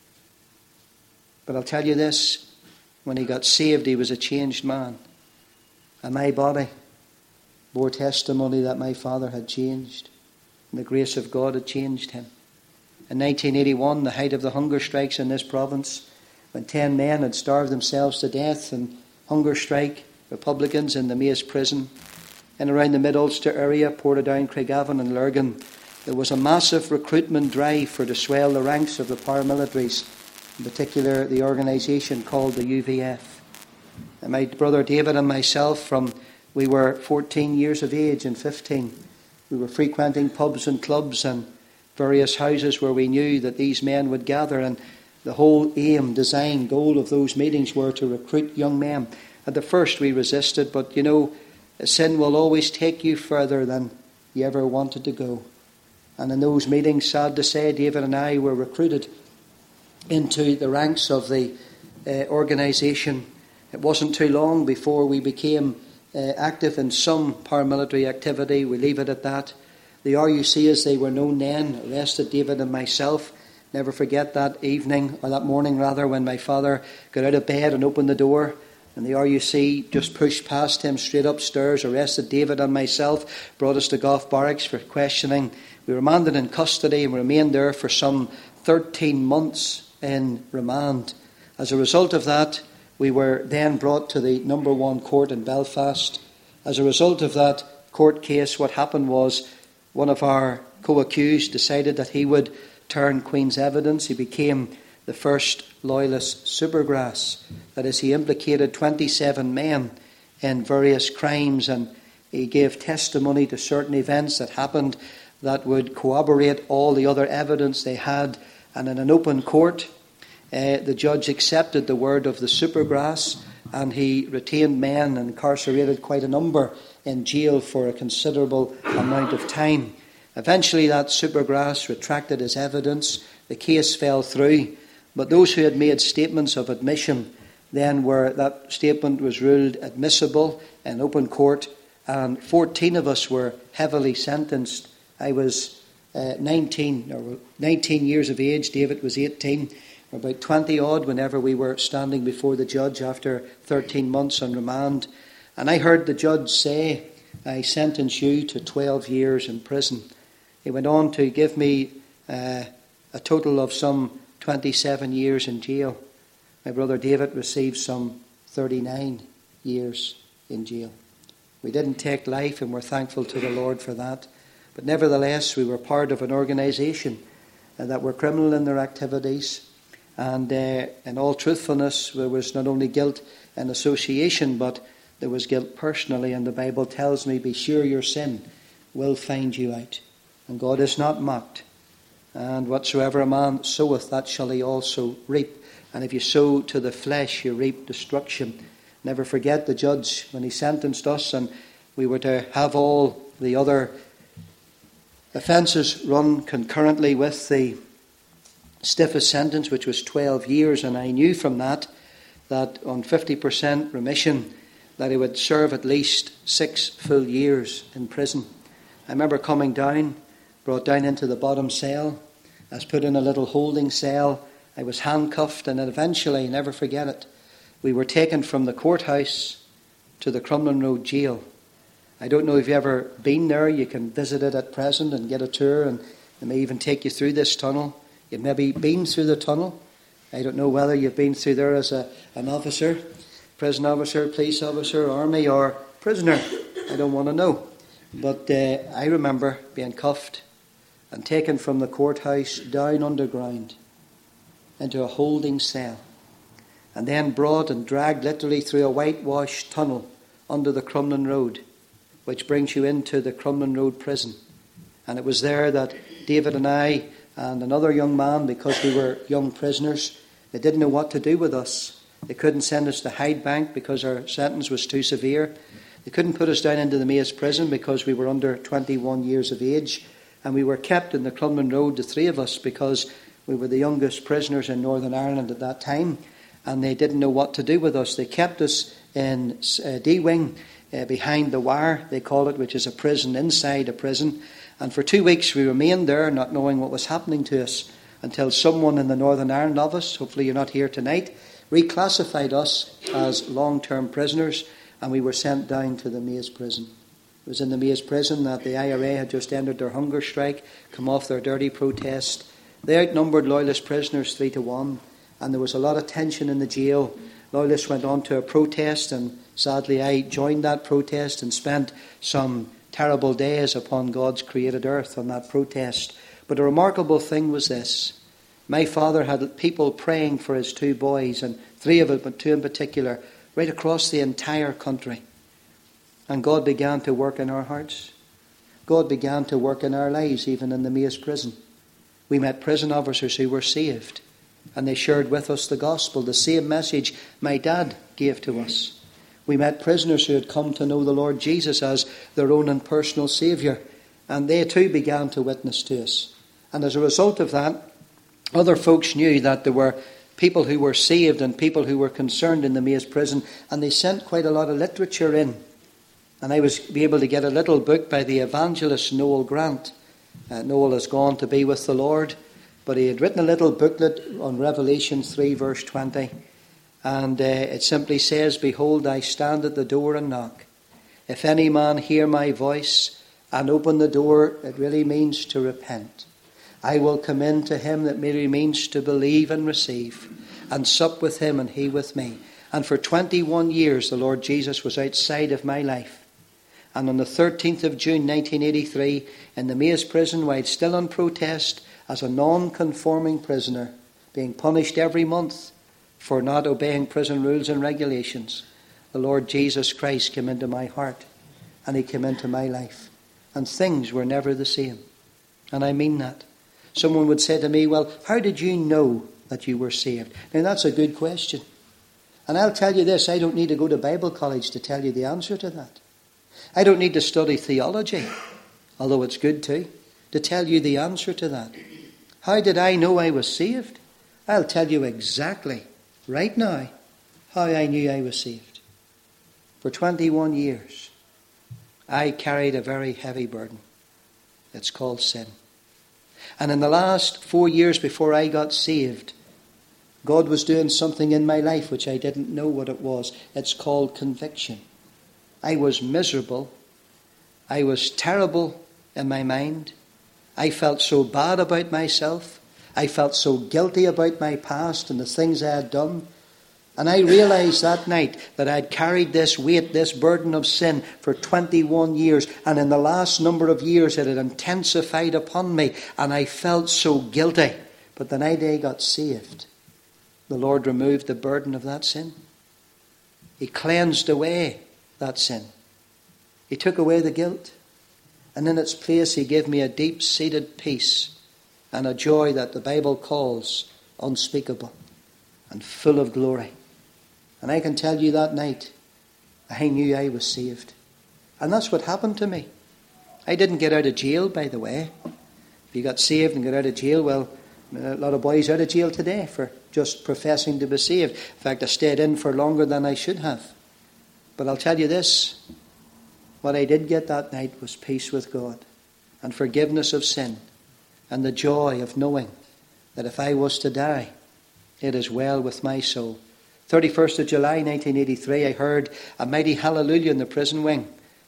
But I'll tell you this, when he got saved, he was a changed man. And my body bore testimony that my father had changed. And the grace of God had changed him. In 1981, the height of the hunger strikes in this province, when 10 men had starved themselves to death in hunger strike, Republicans in the Mace prison, and around the Mid-Ulster area, Portadown, Craigavon and Lurgan, there was a massive recruitment drive to swell the ranks of the paramilitaries, in particular the organisation called the UVF. And my brother David and myself, we were 14 years of age and 15. We were frequenting pubs and clubs and various houses where we knew that these men would gather. And The whole aim, design, goal of those meetings were to recruit young men. At the first we resisted, but sin will always take you further than you ever wanted to go. And in those meetings, sad to say, David and I were recruited into the ranks of the organisation. It wasn't too long before we became active in some paramilitary activity. We leave it at that. The RUC, as they were known then, arrested David and myself. Never forget that evening, or that morning rather, when my father got out of bed and opened the door, and the RUC just pushed past him straight upstairs, arrested David and myself, brought us to Gough Barracks for questioning. We were remanded in custody and remained there for some 13 months in remand. As a result of that, we were then brought to the number 1 court in Belfast. As a result of that court case, what happened was one of our co-accused decided that he would turn Queen's evidence. He became the first loyalist Supergrass. That is, he implicated 27 men in various crimes, and he gave testimony to certain events that happened that would corroborate all the other evidence they had. And in an open court, the judge accepted the word of the Supergrass, and he retained men and incarcerated quite a number in jail for a considerable amount of time. Eventually that Supergrass retracted his evidence. The case fell through. But those who had made statements of admission then that statement was ruled admissible in open court, and 14 of us were heavily sentenced. I was 19 years of age. David was 18. About 20 odd whenever we were standing before the judge after 13 months on remand. And I heard the judge say, "I sentence you to 12 years in prison." He went on to give me a total of some 27 years in jail. My brother David received some 39 years in jail. We didn't take life, and we're thankful to the Lord for that. But nevertheless, we were part of an organisation that were criminal in their activities. And in all truthfulness, there was not only guilt in association, but there was guilt personally. And the Bible tells me, "Be sure your sin will find you out. And God is not mocked. And whatsoever a man soweth, that shall he also reap. And if you sow to the flesh, you reap destruction." Never forget the judge when he sentenced us, and we were to have all the other offences run concurrently with the stiffest sentence, which was 12 years. And I knew from that on 50% remission, that he would serve at least 6 full years in prison. I remember coming down, brought down into the bottom cell. I was put in a little holding cell. I was handcuffed, and then eventually, never forget it, we were taken from the courthouse to the Crumlin Road jail. I don't know if you've ever been there. You can visit it at present and get a tour, and they may even take you through this tunnel. You've maybe been through the tunnel. I don't know whether you've been through there as an officer, prison officer, police officer, army, or prisoner. I don't want to know. But I remember being cuffed and taken from the courthouse down underground into a holding cell, and then brought and dragged literally through a whitewashed tunnel under the Crumlin Road, which brings you into the Crumlin Road prison. And it was there that David and I and another young man, because we were young prisoners, they didn't know what to do with us. They couldn't send us to Hydebank because our sentence was too severe. They couldn't put us down into the Maze prison because we were under 21 years of age. And we were kept in the Crumlin Road, the 3 of us, because we were the youngest prisoners in Northern Ireland at that time. And they didn't know what to do with us. They kept us in D-Wing, behind the wire, they call it, which is a prison inside a prison. And for 2 weeks we remained there, not knowing what was happening to us, until someone in the Northern Ireland office, hopefully you're not here tonight, reclassified us as long-term prisoners, and we were sent down to the Maze prison. It was in the Maze prison that the IRA had just ended their hunger strike, come off their dirty protest. They outnumbered Loyalist prisoners 3-1, and there was a lot of tension in the jail. Loyalists went on to a protest, and sadly I joined that protest and spent some terrible days upon God's created earth on that protest. But a remarkable thing was this. My father had people praying for his 2 boys, and 3 of them, but 2 in particular, right across the entire country. And God began to work in our hearts. God began to work in our lives, even in the Maze prison. We met prison officers who were saved. And they shared with us the gospel, the same message my dad gave to us. We met prisoners who had come to know the Lord Jesus as their own and personal Saviour. And they too began to witness to us. And as a result of that, other folks knew that there were people who were saved and people who were concerned in the Maze prison. And they sent quite a lot of literature in. And I was able to get a little book by the evangelist Noel Grant. Noel has gone to be with the Lord. But he had written a little booklet on Revelation 3 verse 20. And it simply says, "Behold, I stand at the door and knock. If any man hear my voice and open the door," it really means to repent, "I will come in to him," that really means to believe and receive, "and sup with him and he with me." And for 21 years the Lord Jesus was outside of my life. And on the 13th of June 1983, in the Maze prison, while still on protest, as a non-conforming prisoner, being punished every month for not obeying prison rules and regulations, the Lord Jesus Christ came into my heart and he came into my life. And things were never the same. And I mean that. Someone would say to me, "Well, how did you know that you were saved?" Now that's a good question. And I'll tell you this, I don't need to go to Bible college to tell you the answer to that. I don't need to study theology, although it's good too, to tell you the answer to that. How did I know I was saved? I'll tell you exactly, right now, how I knew I was saved. For 21 years, I carried a very heavy burden. It's called sin. And in the last 4 years before I got saved, God was doing something in my life which I didn't know what it was. It's called conviction. I was miserable. I was terrible in my mind. I felt so bad about myself. I felt so guilty about my past and the things I had done. And I realized that night that I'd carried this weight, this burden of sin for 21 years. And in the last number of years it had intensified upon me. And I felt so guilty. But the night I got saved, the Lord removed the burden of that sin. He cleansed away that sin. He took away the guilt. And in its place he gave me a deep-seated peace and a joy that the Bible calls unspeakable and full of glory. And I can tell you that night, I knew I was saved. And that's what happened to me. I didn't get out of jail, by the way. If you got saved and got out of jail, well, a lot of boys out of jail today for just professing to be saved. In fact, I stayed in for longer than I should have. But I'll tell you this. What I did get that night was peace with God and forgiveness of sin and the joy of knowing that if I was to die, it is well with my soul. 31st of July 1983, I heard a mighty hallelujah in the prison wing.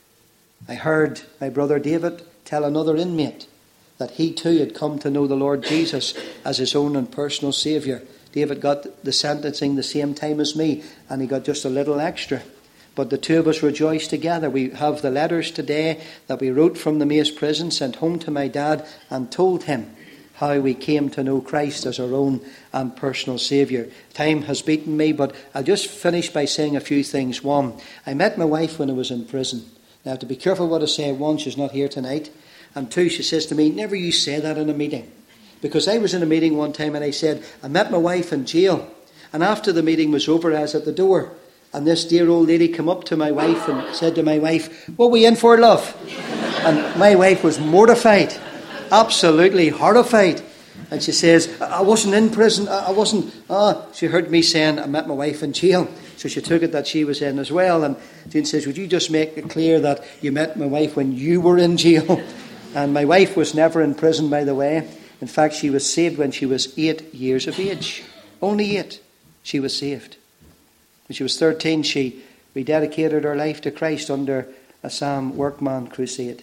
I heard my brother David tell another inmate that he too had come to know the Lord Jesus as his own and personal Saviour. David got the sentencing the same time as me, and he got just a little extra. But the two of us rejoiced together. We have the letters today that we wrote from the Maze prison, sent home to my dad, and told him how we came to know Christ as our own and personal Saviour. Time has beaten me, but I'll just finish by saying a few things. One, I met my wife when I was in prison. Now, I have to be careful what I say. One, she's not here tonight. And two, she says to me, "Never you say that in a meeting." Because I was in a meeting one time and I said, I met my wife in jail. And after the meeting was over, I was at the door. And this dear old lady came up to my wife and said to my wife, "What were you in for, love?" And my wife was mortified, absolutely horrified. And she says, "I wasn't in prison. I wasn't." She heard me saying, "I met my wife in jail." So she took it that she was in as well. And Jane says, "Would you just make it clear that you met my wife when you were in jail?" And my wife was never in prison, by the way. In fact, she was saved when she was 8 years of age. Only 8. She was saved. When she was 13, she rededicated her life to Christ under a Sam Workman crusade.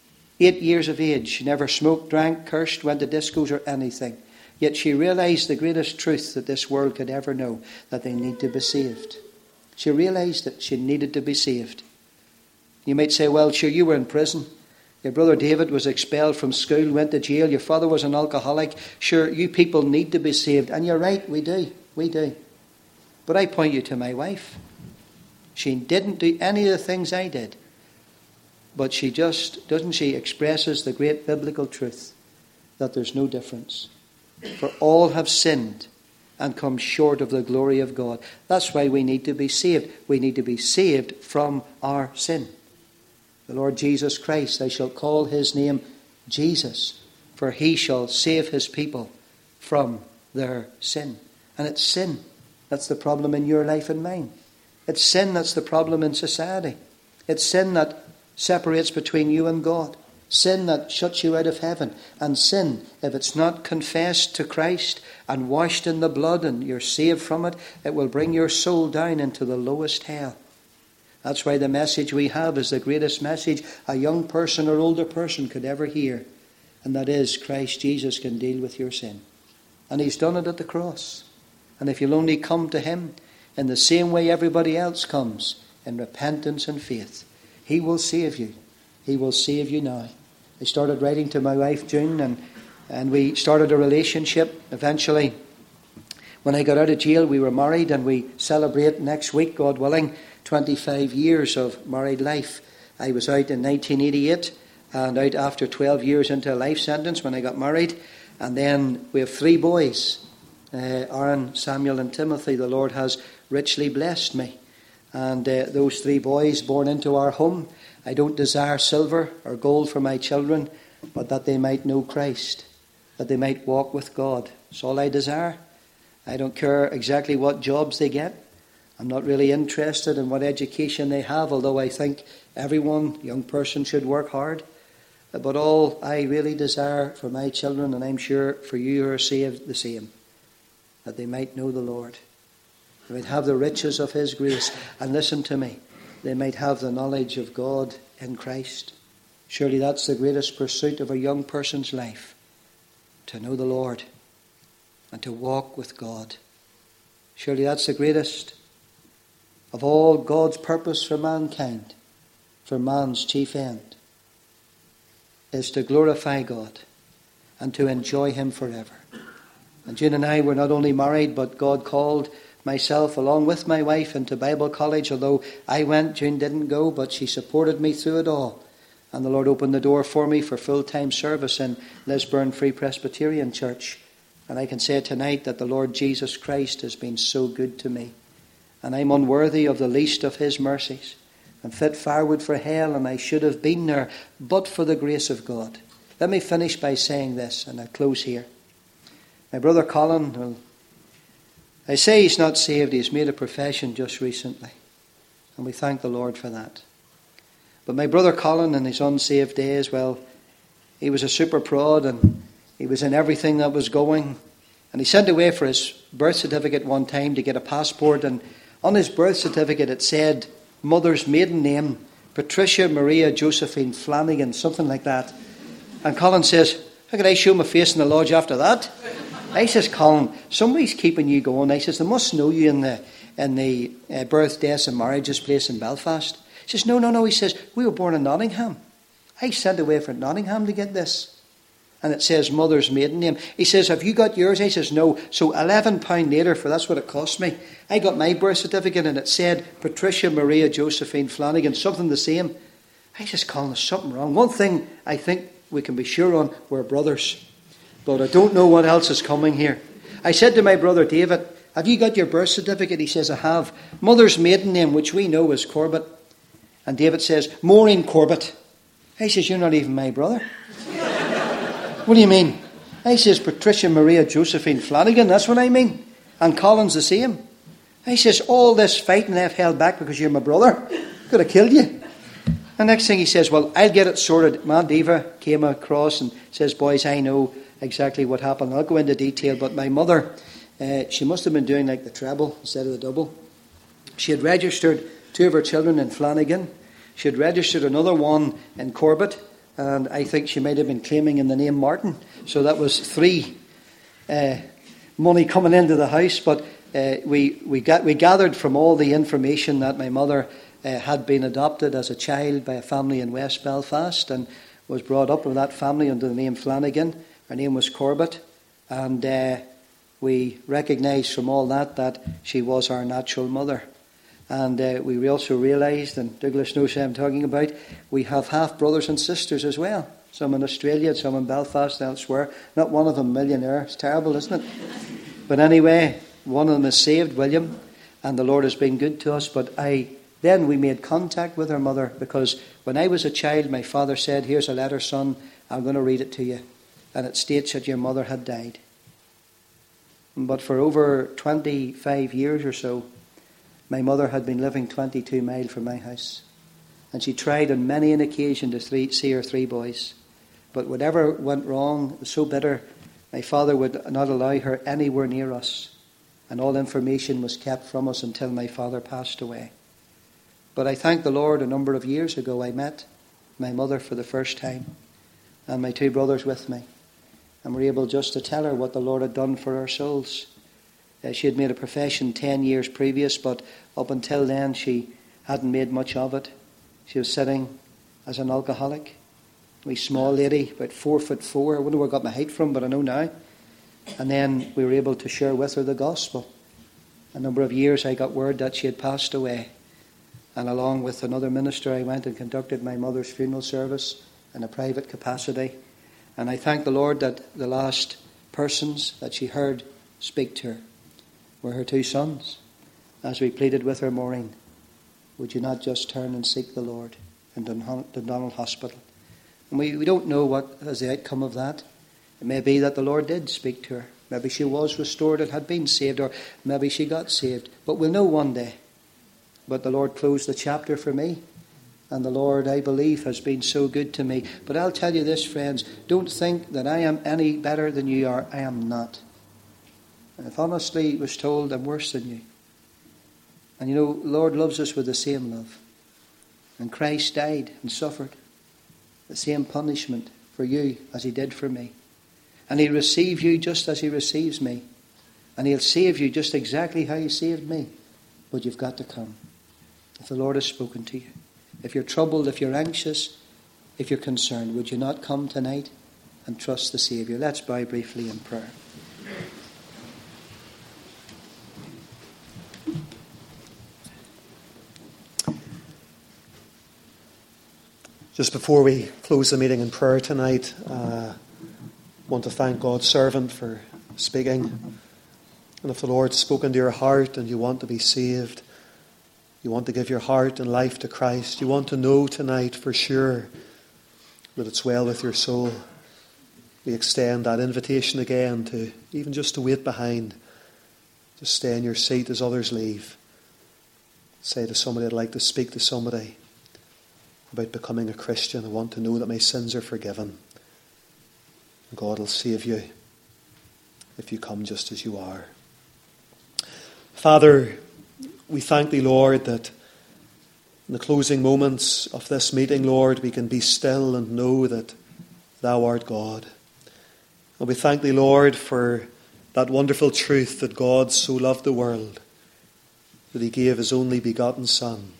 8 years of age. She never smoked, drank, cursed, went to discos or anything. Yet she realized the greatest truth that this world could ever know, that they need to be saved. She realized that she needed to be saved. You might say, "Well, sure, you were in prison. Your brother David was expelled from school, went to jail. Your father was an alcoholic. Sure, you people need to be saved." And you're right, we do. We do. But I point you to my wife. She didn't do any of the things I did. But she just, doesn't she, expresses the great biblical truth that there's no difference. For all have sinned and come short of the glory of God. That's why we need to be saved. We need to be saved from our sin. The Lord Jesus Christ, they shall call his name Jesus, for he shall save his people from their sin. And it's sin that's the problem in your life and mine. It's sin that's the problem in society. It's sin that separates between you and God. Sin that shuts you out of heaven. And sin, if it's not confessed to Christ and washed in the blood and you're saved from it, it will bring your soul down into the lowest hell. That's why the message we have is the greatest message a young person or older person could ever hear. And that is, Christ Jesus can deal with your sin. And he's done it at the cross. And if you'll only come to him in the same way everybody else comes, in repentance and faith, he will save you. He will save you now. I started writing to my wife, June, and we started a relationship. Eventually, when I got out of jail, we were married, and we celebrate next week, God willing, 25 years of married life. I was out in 1988, and out after 12 years into a life sentence when I got married. And then we have 3 boys, Aaron, Samuel and Timothy. The Lord has richly blessed me. And those 3 boys born into our home, I don't desire silver or gold for my children, but that they might know Christ, that they might walk with God. That's all I desire. I don't care exactly what jobs they get. I'm not really interested in what education they have, although I think everyone, young person, should work hard. But all I really desire for my children, and I'm sure for you who are saved, the same, that they might know the Lord. They might have the riches of his grace. And listen to me, they might have the knowledge of God in Christ. Surely that's the greatest pursuit of a young person's life, to know the Lord and to walk with God. Surely that's the greatest of all God's purpose for mankind, for man's chief end, is to glorify God and to enjoy him forever. And June and I were not only married, but God called myself along with my wife into Bible college. Although I went, June didn't go, but she supported me through it all. And the Lord opened the door for me for full-time service in Lisburn Free Presbyterian Church. And I can say tonight that the Lord Jesus Christ has been so good to me. And I'm unworthy of the least of his mercies, and fit firewood for hell, and I should have been there but for the grace of God. Let me finish by saying this, and I'll close here. My brother Colin, well, I say he's not saved. He's made a profession just recently, and we thank the Lord for that. But my brother Colin, in his unsaved days, well, he was a super prod, and he was in everything that was going. And he sent away for his birth certificate one time to get a passport, and on his birth certificate it said, mother's maiden name, Patricia Maria Josephine Flanagan, something like that. And Colin says, how could I show my face in the lodge after that? I says, Colin, somebody's keeping you going. I says, they must know you in the birth, deaths and marriages place in Belfast. He says, no. He says, we were born in Nottingham. I sent away for Nottingham to get this. And it says mother's maiden name. He says, have you got yours? I says, no. So £11 later, for that's what it cost me, I got my birth certificate, and it said Patricia Maria Josephine Flanagan, something the same. I says, Colin, there's something wrong. One thing I think we can be sure on, we're brothers. But I don't know what else is coming here. I said to my brother David, have you got your birth certificate? He says, I have. Mother's maiden name, which we know is Corbett. And David says, Maureen Corbett. I says, you're not even my brother. What do you mean? I says, Patricia Maria Josephine Flanagan, that's what I mean. And Colin's the same. I says, all this fighting I've held back because you're my brother. Could have killed you. The next thing he says, well, I'll get it sorted. Ma Diva came across and says, boys, I know exactly what happened. I'll go into detail, but my mother, she must have been doing like the treble instead of the double. She had registered 2 of her children in Flanagan. She had registered another one in Corbett. And I think she might have been claiming in the name Martin. So that was 3 money coming into the house. But we gathered from all the information that my mother had been adopted as a child by a family in West Belfast and was brought up with that family under the name Flanagan. Her name was Corbett. And we recognised from all that she was our natural mother. And we also realised, and Douglas knows who I'm talking about, we have half brothers and sisters as well. Some in Australia, some in Belfast, elsewhere. Not one of them millionaire. It's terrible, isn't it? But anyway, One of them is saved, William, and the Lord has been good to us. But then we made contact with her mother, because when I was a child, my father said, "Here's a letter, son, I'm going to read it to you." And it states that your mother had died. But for over 25 years or so, my mother had been living 22 miles from my house. And she tried on many an occasion to see her 3 boys. But whatever went wrong, it was so bitter, my father would not allow her anywhere near us. And all information was kept from us until my father passed away. But I thank the Lord, a number of years ago I met my mother for the first time, and my 2 brothers with me. And were able just to tell her what the Lord had done for our souls. She had made a profession 10 years previous, but up until then she hadn't made much of it. She was sitting as an alcoholic. A wee small lady, about 4'4". I wonder where I got my height from, but I know now. And then we were able to share with her the gospel. A number of years I got word that she had passed away. And along with another minister, I went and conducted my mother's funeral service in a private capacity. And I thank the Lord that the last persons that she heard speak to her were her 2 sons. As we pleaded with her, Maureen, would you not just turn and seek the Lord in Dundonald Hospital? And we don't know what is the outcome of that. It may be that the Lord did speak to her. Maybe she was restored and had been saved, or maybe she got saved. But we'll know one day. But the Lord closed the chapter for me. And the Lord, I believe, has been so good to me. But I'll tell you this, friends, don't think that I am any better than you are. I am not. And if honestly was told, I'm worse than you. And you know, the Lord loves us with the same love. And Christ died and suffered the same punishment for you as he did for me. And he'll receive you just as he receives me. And he'll save you just exactly how he saved me. But you've got to come. If the Lord has spoken to you. If you're troubled, if you're anxious, if you're concerned, would you not come tonight and trust the Saviour? Let's bow briefly in prayer. Just before we close the meeting in prayer tonight, I want to thank God's servant for speaking. And if the Lord's spoken to your heart and you want to be saved, you want to give your heart and life to Christ, you want to know tonight for sure that it's well with your soul, we extend that invitation again to even just to wait behind. Just stay in your seat as others leave. Say to somebody, I'd like to speak to somebody about becoming a Christian. I want to know that my sins are forgiven. God will save you if you come just as you are. Father, we thank thee, Lord, that in the closing moments of this meeting, Lord, we can be still and know that thou art God. And we thank thee, Lord, for that wonderful truth that God so loved the world that he gave his only begotten Son,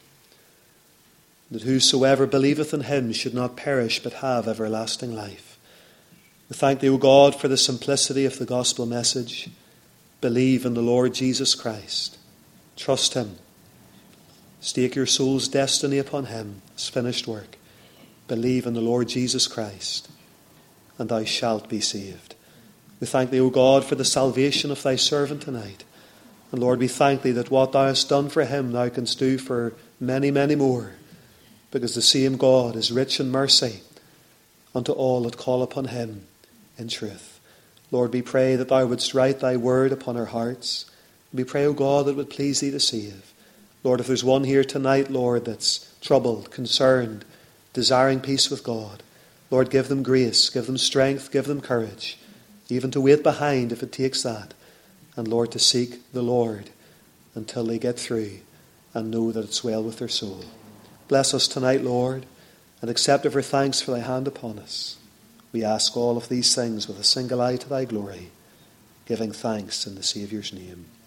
that whosoever believeth in him should not perish but have everlasting life. We thank thee, O God, for the simplicity of the gospel message. Believe in the Lord Jesus Christ. Trust him. Stake your soul's destiny upon him, his finished work. Believe in the Lord Jesus Christ, and thou shalt be saved. We thank thee, O God, for the salvation of thy servant tonight. And Lord, we thank thee that what thou hast done for him thou canst do for many, many more, because the same God is rich in mercy unto all that call upon him in truth. Lord, we pray that thou wouldst write thy word upon our hearts. We pray, O God, that it would please thee to save. Lord, if there's one here tonight, Lord, that's troubled, concerned, desiring peace with God, Lord, give them grace, give them strength, give them courage, even to wait behind if it takes that. And Lord, to seek the Lord until they get through and know that it's well with their soul. Bless us tonight, Lord, and accept of our thanks for thy hand upon us. We ask all of these things with a single eye to thy glory, giving thanks in the Saviour's name.